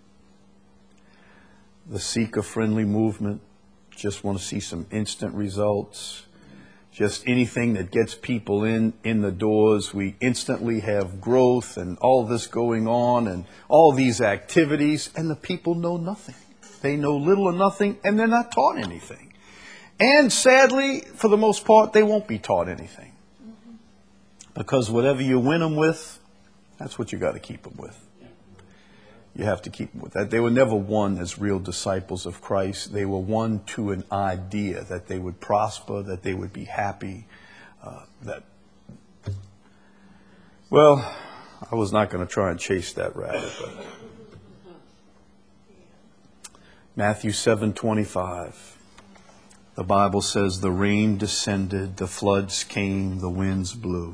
[SPEAKER 1] The seeker-friendly movement, just want to see some instant results. Just anything that gets people in the doors. We instantly have growth and all this going on and all these activities, and the people know nothing. They know little or nothing, and they're not taught anything. And sadly, for the most part, they won't be taught anything. Because whatever you win them with, that's what you got to keep them with. You have to keep them with that. They were never won as real disciples of Christ. They were won to an idea that they would prosper, that they would be happy. Well, I was not going to try and chase that rabbit. But Matthew 7:25. The Bible says the rain descended, the floods came, the winds blew,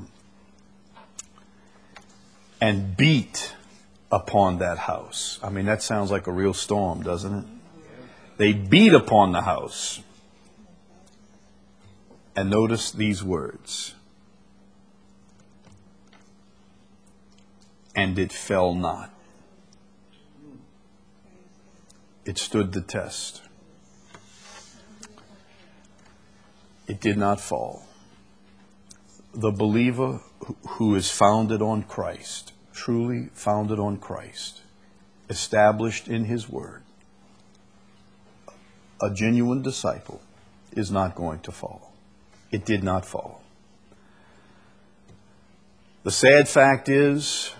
[SPEAKER 1] and beat upon that house. I mean, that sounds like a real storm, doesn't it? They beat upon the house. And notice these words. And it fell not. It stood the test. It did not fall. The believer who is founded on Christ, truly founded on Christ, established in His Word, a genuine disciple, is not going to fall. It did not fall. The sad fact is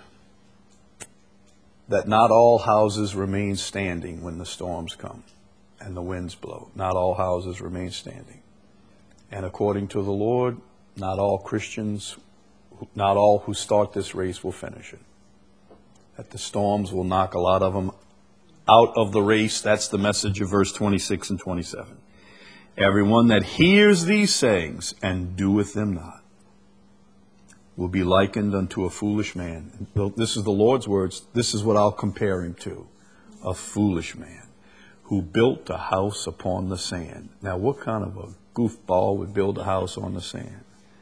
[SPEAKER 1] that not all houses remain standing when the storms come and the winds blow. Not all houses remain standing. And according to the Lord, not all Christians, not all who start this race will finish it. That the storms will knock a lot of them out of the race. That's the message of verse 26 and 27. Everyone that hears these sayings and doeth them not will be likened unto a foolish man. This is the Lord's words. This is what I'll compare him to. A foolish man who built a house upon the sand. Now, what kind of a goofball would build a house on the sand?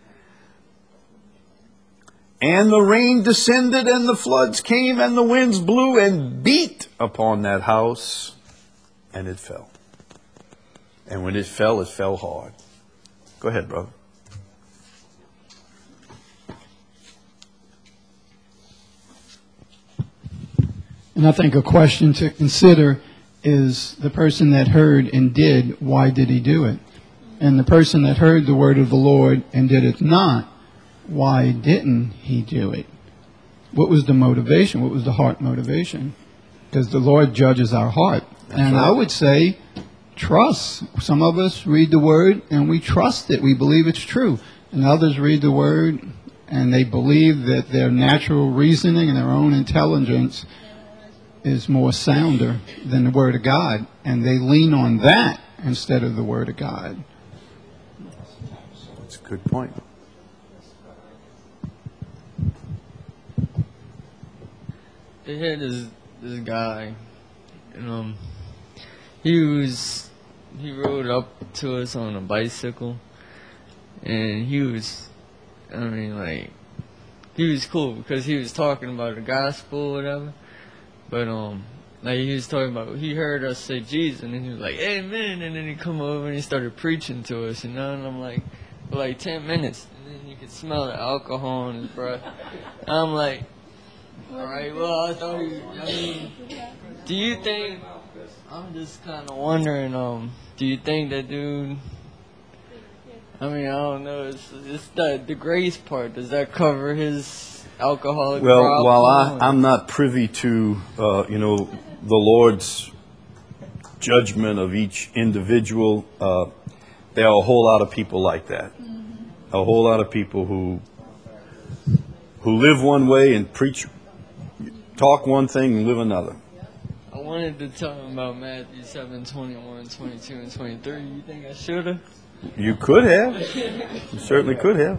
[SPEAKER 1] And the rain descended, and the floods came, and the winds blew and beat upon that house, and it fell. And when it fell hard. Go ahead, brother.
[SPEAKER 3] And I think a question to consider is the person that heard and did, why did he do it? And the person that heard the word of the Lord and did it not, why didn't he do it? What was the motivation? What was the heart motivation? Because the Lord judges our heart. And I would say trust. Some of us read the word and we trust it. We believe it's true. And others read the word and they believe that their natural reasoning and their own intelligence is more sounder than the Word of God. And they lean on that instead of the Word of God.
[SPEAKER 1] That's a good point.
[SPEAKER 5] They had this guy, and he rode up to us on a bicycle, and he was cool because he was talking about the gospel or whatever. But he was talking about, he heard us say Jesus, and then he was like, amen, and then he come over and he started preaching to us, and I'm like, for like 10 minutes, and then you could smell the alcohol in his breath. And I'm like, all right, well, I thought do you think, I'm just kind of wondering, do you think that dude, I don't know, it's the grace part, does that cover his alcoholic problem?
[SPEAKER 1] While I'm not privy to, the Lord's judgment of each individual, there are a whole lot of people like that. a whole lot of people who live one way and talk one thing and live another.
[SPEAKER 5] I wanted to tell him about Matthew 7, 21, 22, and 23. You think I should have?
[SPEAKER 1] You could have. You certainly could have.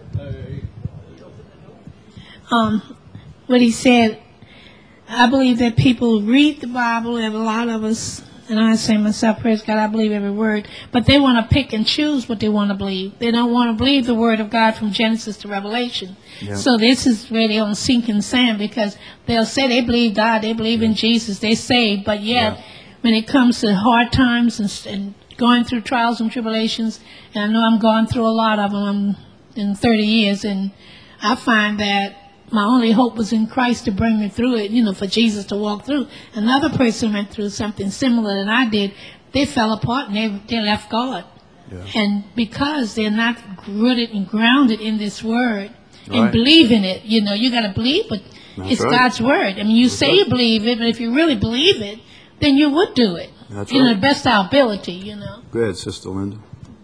[SPEAKER 4] What he said, I believe that people read the Bible, and a lot of us, and I say myself, praise God, I believe every word, but they want to pick and choose what they want to believe. They don't want to believe the word of God from Genesis to Revelation.
[SPEAKER 1] Yeah.
[SPEAKER 4] So this is really on sinking sand, because they'll say they believe God, they believe in Jesus, they saved, but yet when it comes to hard times and going through trials and tribulations, and I know I'm going through a lot of them in 30 years, and I find that my only hope was in Christ to bring me through it, for Jesus to walk through. Another person went through something similar than I did. They fell apart and they left God. Yeah. And because they're not rooted and grounded in this word and believe in it, you got to believe it. It's God's word. I mean, you say you believe it, but if you really believe it, then you would do it.
[SPEAKER 1] That's
[SPEAKER 4] the best of our ability,
[SPEAKER 1] Go ahead, Sister Linda.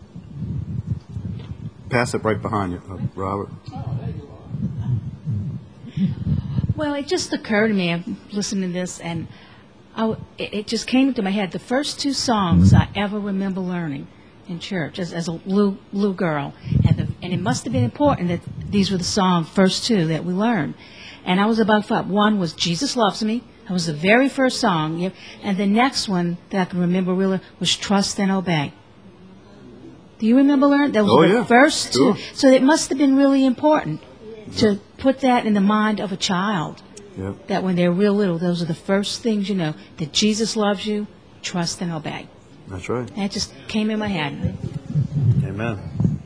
[SPEAKER 1] Pass it right behind you, Robert.
[SPEAKER 9] Well, it just occurred to me, I'm listening to this, and it just came into my head. The first two songs I ever remember learning in church as a little girl, and it must have been important that these were the first two that we learned. And I was about 5. One was Jesus Loves Me. That was the very first song. And the next one that I can remember really was Trust and Obey. Do you remember learning? That was the first two. Sure. So it must have been really important to put that in the mind of a child. Yep. That when they're real little, those are the first things that Jesus loves you, trust and obey.
[SPEAKER 1] That's right.
[SPEAKER 9] That just came in my head.
[SPEAKER 1] Amen.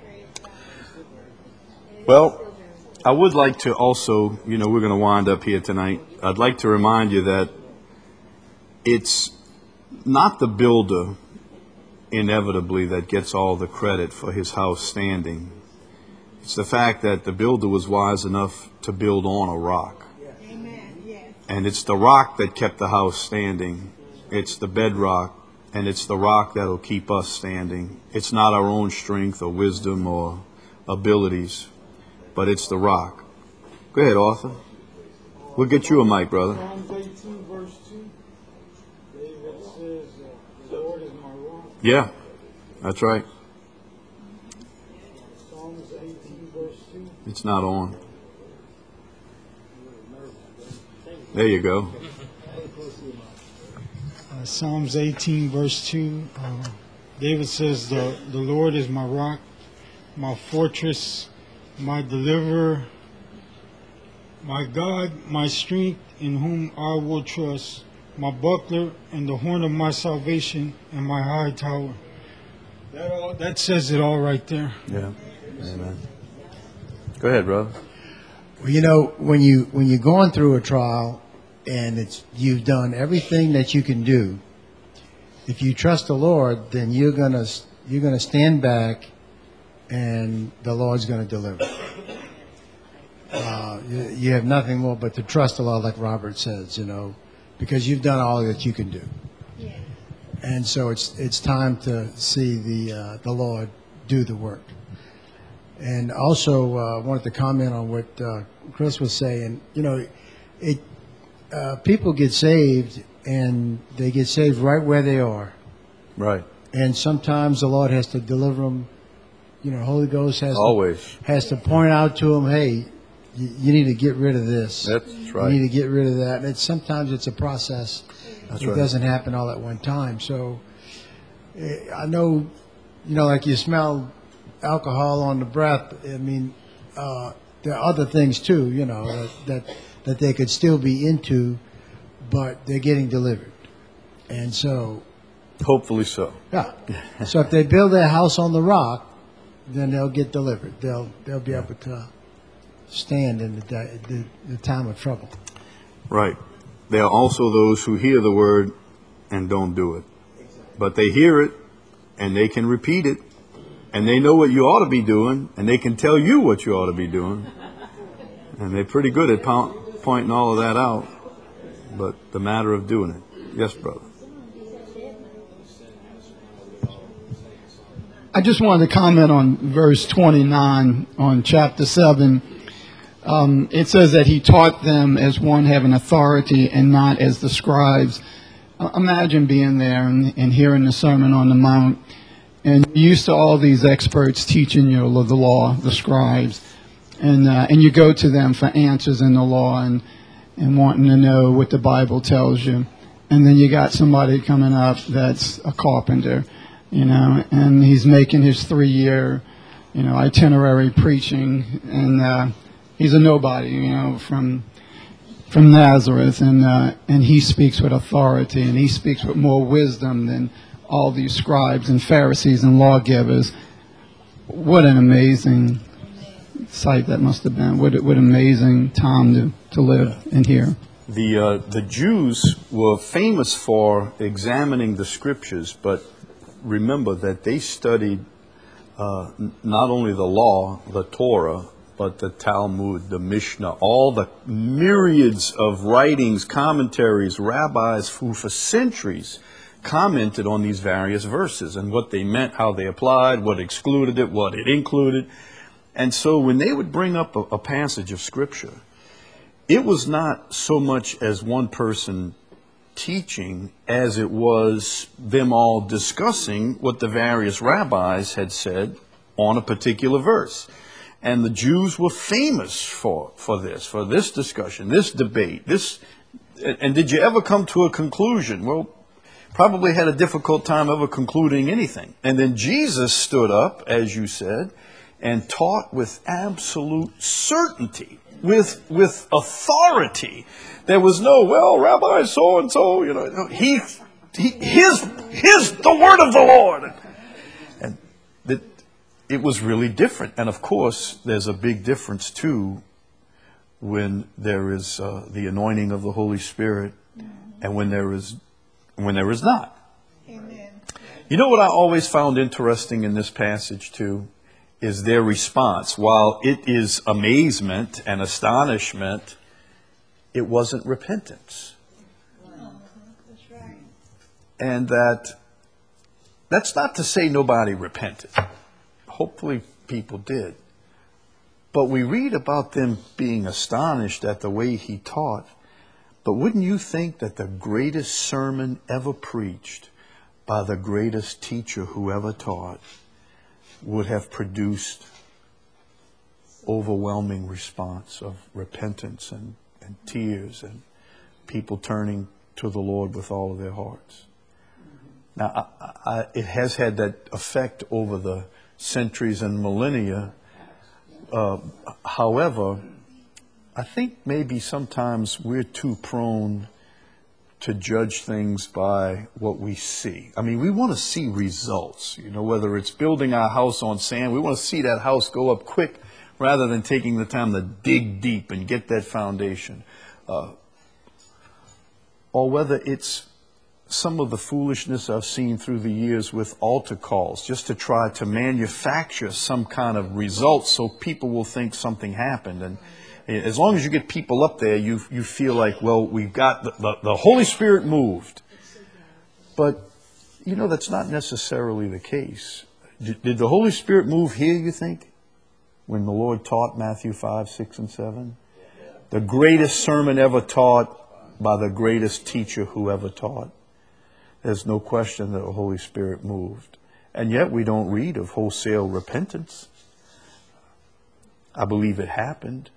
[SPEAKER 1] Well, I would like to also, we're going to wind up here tonight. I'd like to remind you that it's not the builder inevitably that gets all the credit for his house standing. It's the fact that the builder was wise enough to build on a rock. Amen. Yes. And it's the rock that kept the house standing. It's the bedrock, and it's the rock that'll keep us standing. It's not our own strength or wisdom or abilities, but it's the rock. Go ahead, Arthur. We'll get you a mic, brother.
[SPEAKER 10] Psalms 18, verse 2. David says, the Lord is my rock.
[SPEAKER 1] Yeah, that's right.
[SPEAKER 10] Psalms 18, verse 2.
[SPEAKER 1] It's not on. There you go.
[SPEAKER 10] Psalms 18, verse 2. David says, the Lord is my rock, my fortress, my deliverer, my God, my strength, in whom I will trust, my buckler and the horn of my salvation and my high tower. That says it all right there.
[SPEAKER 1] Yeah. Amen. Go ahead, brother.
[SPEAKER 11] Well, when you're going through a trial and you've done everything that you can do, if you trust the Lord, then you're gonna stand back, and the Lord's gonna deliver. You have nothing more but to trust the Lord, like Robert says, because you've done all that you can do. Yeah. And so it's time to see the Lord do the work. And also wanted to comment on what Chris was saying. People get saved, and they get saved right where they are.
[SPEAKER 1] Right.
[SPEAKER 11] And sometimes the Lord has to deliver them. Holy Ghost has to point out to them, hey, you need to get rid of this.
[SPEAKER 1] That's right.
[SPEAKER 11] You need to get rid of that. And sometimes it's a process.
[SPEAKER 1] That's
[SPEAKER 11] it
[SPEAKER 1] right.
[SPEAKER 11] doesn't happen all at one time. So I know, like you smell alcohol on the breath. I mean, there are other things too, that they could still be into, but they're getting delivered. And so,
[SPEAKER 1] hopefully so.
[SPEAKER 11] Yeah. So if they build their house on the rock, then they'll get delivered. They'll be able to stand in the time of trouble.
[SPEAKER 1] Right. There are also those who hear the word and don't do it. But they hear it, and they can repeat it, and they know what you ought to be doing, and they can tell you what you ought to be doing. And they're pretty good at pointing all of that out. But the matter of doing it. Yes, brother.
[SPEAKER 3] I just wanted to comment on verse 29 on chapter 7. It says that he taught them as one having authority and not as the scribes. Imagine being there and hearing the Sermon on the Mount, and you're used to all these experts teaching you the law, the scribes, and you go to them for answers in the law and wanting to know what the Bible tells you. And then you got somebody coming up that's a carpenter, and he's making his 3-year, itinerary preaching, and he's a nobody, from Nazareth, and he speaks with authority, and he speaks with more wisdom than all these scribes and Pharisees and lawgivers. What an amazing sight that must have been. What amazing time to live and hear.
[SPEAKER 1] The Jews were famous for examining the scriptures, but remember that they studied not only the law, the Torah, but the Talmud, the Mishnah, all the myriads of writings, commentaries, rabbis who for centuries commented on these various verses and what they meant, how they applied, what excluded it, what it included. And so when they would bring up a passage of Scripture, it was not so much as one person teaching as it was them all discussing what the various rabbis had said on a particular verse. And the Jews were famous for this discussion, this debate, and did you ever come to a conclusion? Well, probably had a difficult time ever concluding anything. And then Jesus stood up, as you said, and taught with absolute certainty, with authority. There was no, well, Rabbi so-and-so, here's the word of the Lord. And it was really different. And of course, there's a big difference too when there is the anointing of the Holy Spirit and when there is not.
[SPEAKER 4] Amen.
[SPEAKER 1] You know what I always found interesting in this passage too is their response. While it is amazement and astonishment, it wasn't repentance.
[SPEAKER 4] That's right.
[SPEAKER 1] And that's not to say nobody repented. Hopefully people did. But we read about them being astonished at the way he taught. But wouldn't you think that the greatest sermon ever preached by the greatest teacher who ever taught would have produced overwhelming response of repentance and tears and people turning to the Lord with all of their hearts? Now, it has had that effect over the centuries and millennia. However, I think maybe sometimes we're too prone to judge things by what we see. I mean, we want to see results, whether it's building our house on sand, we want to see that house go up quick rather than taking the time to dig deep and get that foundation. Or whether it's some of the foolishness I've seen through the years with altar calls, just to try to manufacture some kind of result so people will think something happened. And as long as you get people up there, you feel like, well, we've got the Holy Spirit moved. But, that's not necessarily the case. Did the Holy Spirit move here, you think, when the Lord taught Matthew 5, 6, and 7? The greatest sermon ever taught by the greatest teacher who ever taught. There's no question that the Holy Spirit moved. And yet we don't read of wholesale repentance. I believe it happened.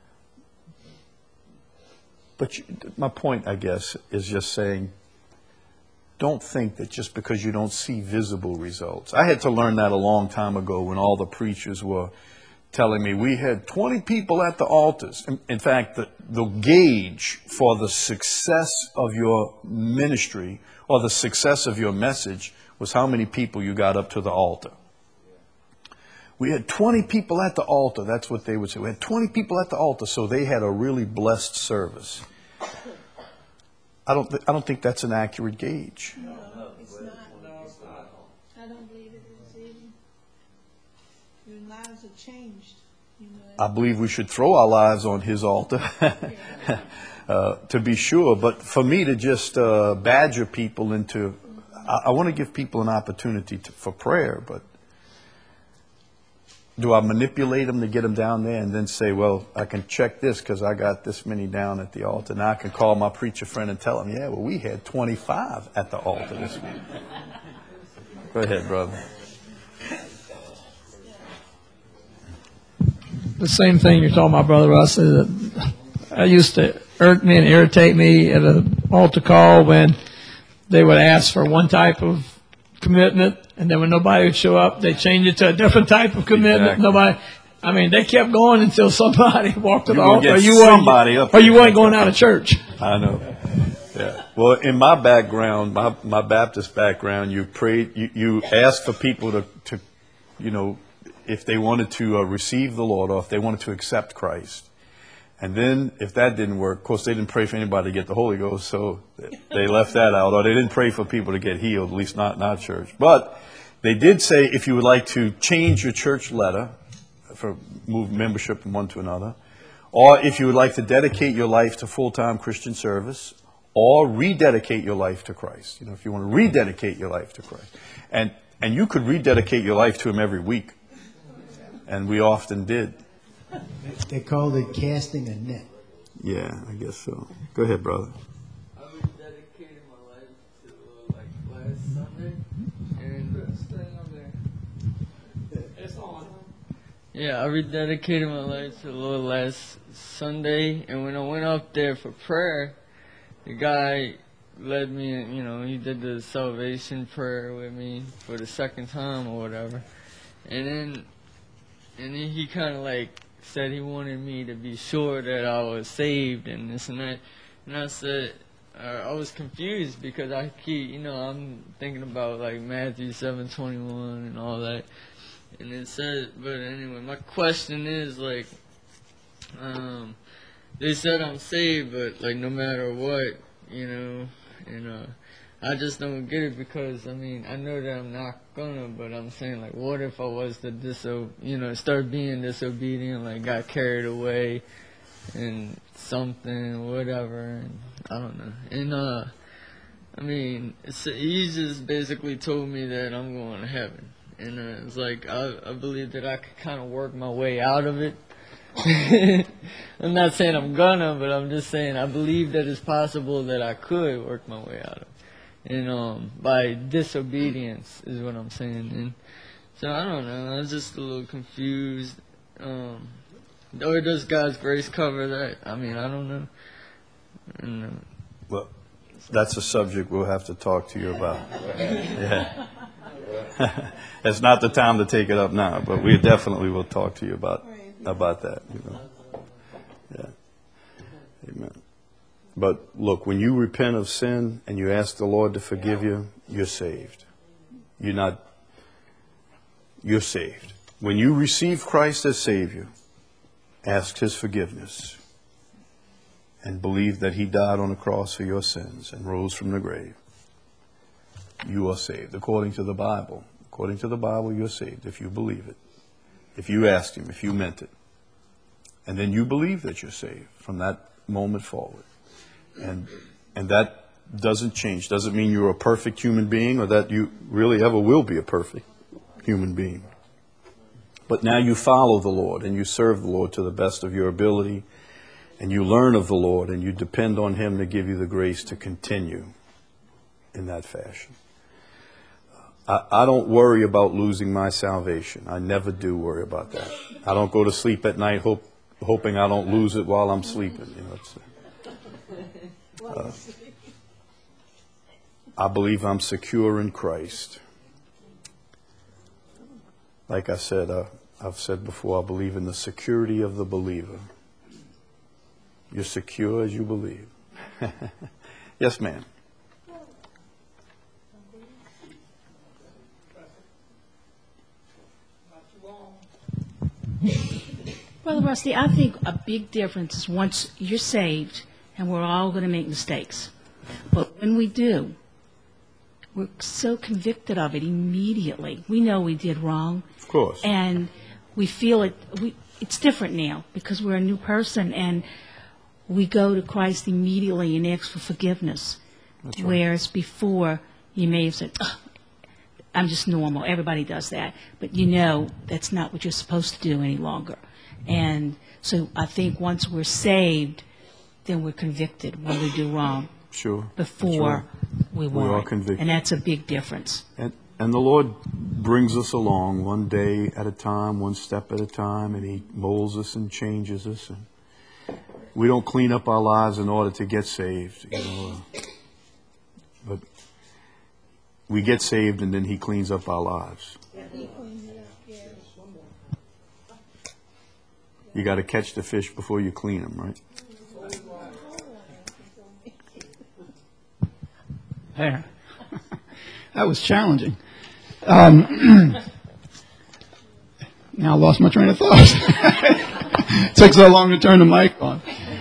[SPEAKER 1] But my point, I guess, is just saying, don't think that just because you don't see visible results. I had to learn that a long time ago when all the preachers were telling me we had 20 people at the altars. In fact, the gauge for the success of your ministry or the success of your message was how many people you got up to the altar. We had 20 people at the altar. That's what they would say. We had 20 people at the altar, so they had a really blessed service. I don't think that's an accurate gauge.
[SPEAKER 4] No, it's not. I don't believe it is either. Your lives have changed.
[SPEAKER 1] I believe we should throw our lives on his altar, to be sure. But for me to just badger people into, I want to give people an opportunity for prayer, but do I manipulate them to get them down there and then say, well, I can check this because I got this many down at the altar. Now I can call my preacher friend and tell him, yeah, well, we had 25 at the altar this week. Go ahead, brother.
[SPEAKER 12] The same thing you're talking about, Brother Russ. I used to irk me and irritate me at an altar call when they would ask for one type of commitment, and then when nobody would show up, they change it to a different type of commitment.
[SPEAKER 1] Exactly.
[SPEAKER 12] They kept going until somebody walked to the altar, or
[SPEAKER 1] you
[SPEAKER 12] you weren't going out of church.
[SPEAKER 1] I know. Yeah. Well, in my background, my Baptist background, you prayed, you asked for people to, if they wanted to receive the Lord or if they wanted to accept Christ. And then if that didn't work, of course, they didn't pray for anybody to get the Holy Ghost, so they left that out. Or they didn't pray for people to get healed, at least not in our church. But they did say if you would like to change your church letter, for move membership from one to another, or if you would like to dedicate your life to full-time Christian service, or rededicate your life to Christ. If you want to rededicate your life to Christ. And you could rededicate your life to Him every week. And we often did.
[SPEAKER 11] They called it casting a net.
[SPEAKER 1] Yeah, I guess so. Go ahead, brother.
[SPEAKER 5] I rededicated my life to last Sunday, and it's on. Yeah, I rededicated my life to the Lord last Sunday, and when I went up there for prayer, the guy led me. He did the salvation prayer with me for the second time or whatever, and then he kind of said he wanted me to be sure that I was saved and this and that. And I said, I was confused because I keep, I'm thinking about Matthew 7:21 and all that. And it said, but anyway, my question is they said I'm saved, but no matter what, and I just don't get it because, I know that I'm not gonna, but I'm saying, what if I was to start being disobedient, got carried away and something, whatever, and I don't know. And, he just basically told me that I'm going to heaven. And it's I believe that I could kind of work my way out of it. I'm not saying I'm gonna, but I'm just saying I believe that it's possible that I could work my way out of it. And by disobedience is what I'm saying. And so I don't know. I was just a little confused. Or does God's grace cover that? I don't know. And,
[SPEAKER 1] well, that's a subject we'll have to talk to you about. Yeah. It's not the time to take it up now, but we definitely will talk to you about that. Yeah. Amen. But look, when you repent of sin and you ask the Lord to forgive you, you're saved. You're saved. When you receive Christ as Savior, ask His forgiveness and believe that He died on the cross for your sins and rose from the grave, you are saved. According to the Bible, you're saved if you believe it. If you asked Him, if you meant it. And then you believe that you're saved from that moment forward. And that doesn't change. Doesn't mean you're a perfect human being or that you really ever will be a perfect human being. But now you follow the Lord and you serve the Lord to the best of your ability, and you learn of the Lord and you depend on Him to give you the grace to continue in that fashion. I don't worry about losing my salvation. I never do worry about that. I don't go to sleep at night hoping I don't lose it while I'm sleeping. I believe I'm secure in Christ. Like I said, I've said before, I believe in the security of the believer. You're secure as you believe. Yes, ma'am.
[SPEAKER 9] Brother Rusty, I think a big difference is once you're saved, and we're all going to make mistakes. But when we do, we're so convicted of it immediately. We know we did wrong.
[SPEAKER 1] Of course.
[SPEAKER 9] And we feel it. It's different now because we're a new person, and we go to Christ immediately and ask for forgiveness. That's right. Whereas before, you may have said, I'm just normal. Everybody does that. But you know that's not what you're supposed to do any longer. And so I think once we're saved, then we're convicted when we do wrong.
[SPEAKER 1] Sure.
[SPEAKER 9] Before we
[SPEAKER 1] We are
[SPEAKER 9] weren't.
[SPEAKER 1] convicted.
[SPEAKER 9] And that's a big difference.
[SPEAKER 1] And the Lord brings us along one day at a time, one step at a time, and He molds us and changes us. And we don't clean up our lives in order to get saved, but we get saved and then He cleans up our lives. You got to catch the fish before you clean them, right?
[SPEAKER 3] There. That was challenging. Now I lost my train of thought. Took so long to turn the mic on.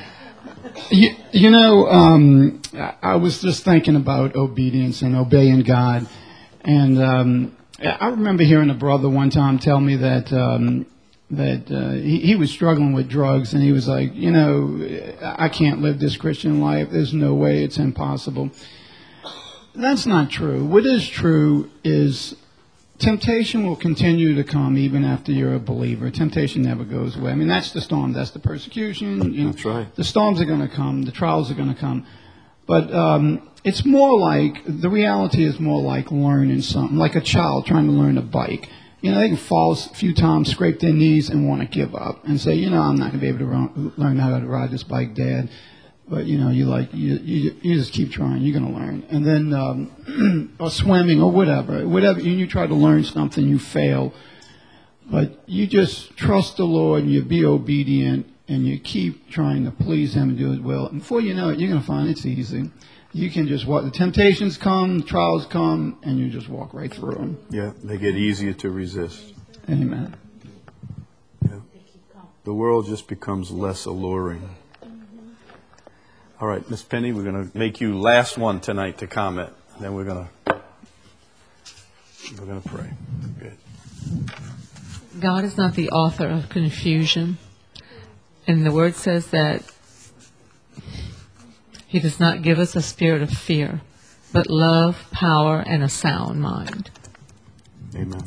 [SPEAKER 3] I was just thinking about obedience and obeying God. And I remember hearing a brother one time tell me that he was struggling with drugs. And he was like, I can't live this Christian life. There's no way. It's impossible. That's not true. What is true is temptation will continue to come even after you're a believer. Temptation never goes away. I mean, that's the storm. That's the persecution.
[SPEAKER 1] That's right.
[SPEAKER 3] The storms are going to come. The trials are going to come. But it's more like, the reality is more like learning something, like a child trying to learn a bike. They can fall a few times, scrape their knees, and want to give up and say, I'm not going to be able to learn how to ride this bike, Dad. But, you just keep trying. You're going to learn. And then, or swimming or whatever, you try to learn something, you fail. But you just trust the Lord and you be obedient and you keep trying to please Him and do His will. And before you know it, you're going to find it's easy. You can just walk. The temptations come, the trials come, and you just walk right through them.
[SPEAKER 1] Yeah, they get easier to resist.
[SPEAKER 3] Amen.
[SPEAKER 1] Yeah. The world just becomes less alluring. All right, Miss Penny, we're going to make you last one tonight to comment. Then we're going to pray. Good.
[SPEAKER 8] God is not the author of confusion. And the Word says that He does not give us a spirit of fear, but love, power, and a sound mind.
[SPEAKER 1] Amen.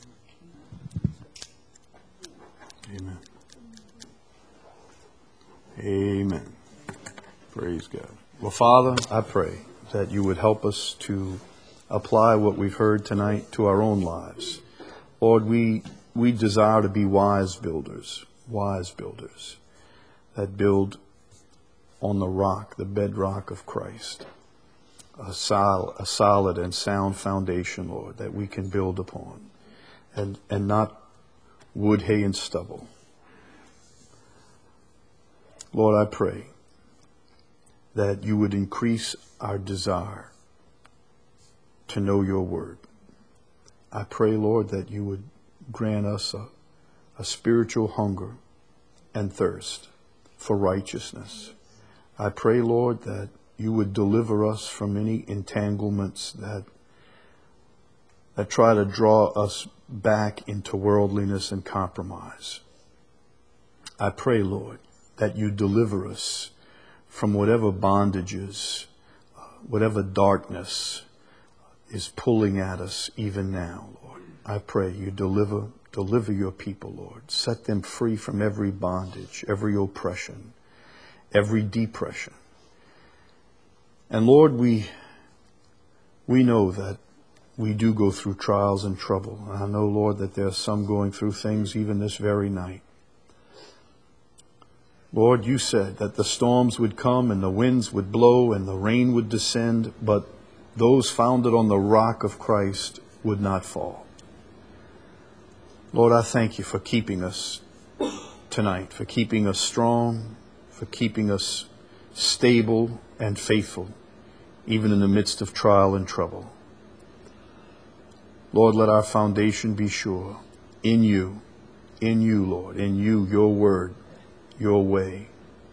[SPEAKER 1] Amen. Amen. Praise God. Well, Father, I pray that you would help us to apply what we've heard tonight to our own lives. Lord, we desire to be wise builders that build on the rock, the bedrock of Christ, a solid and sound foundation, Lord, that we can build upon, and not wood, hay, and stubble. Lord, I pray that you would increase our desire to know your word. I pray, Lord, that you would grant us a spiritual hunger and thirst for righteousness. I pray, Lord, that you would deliver us from any entanglements that try to draw us back into worldliness and compromise. I pray, Lord, that you deliver us from whatever bondages, whatever darkness is pulling at us even now, Lord. I pray you deliver your people, Lord. Set them free from every bondage, every oppression, every depression. And Lord, we know that we do go through trials and trouble. I know, Lord, that there are some going through things even this very night. Lord, you said that the storms would come and the winds would blow and the rain would descend, but those founded on the rock of Christ would not fall. Lord, I thank you for keeping us tonight, for keeping us strong, for keeping us stable and faithful, even in the midst of trial and trouble. Lord, let our foundation be sure in you, Lord, in you, your word, your way.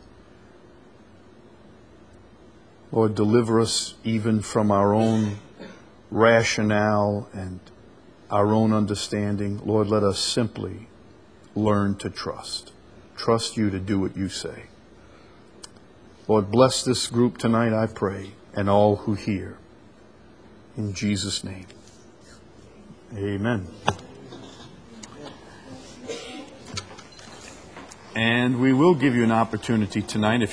[SPEAKER 1] Lord, deliver us even from our own rationale and our own understanding. Lord, let us simply learn to trust. Trust you to do what you say. Lord, bless this group tonight, I pray, and all who hear. In Jesus' name, Amen. And we will give you an opportunity tonight, if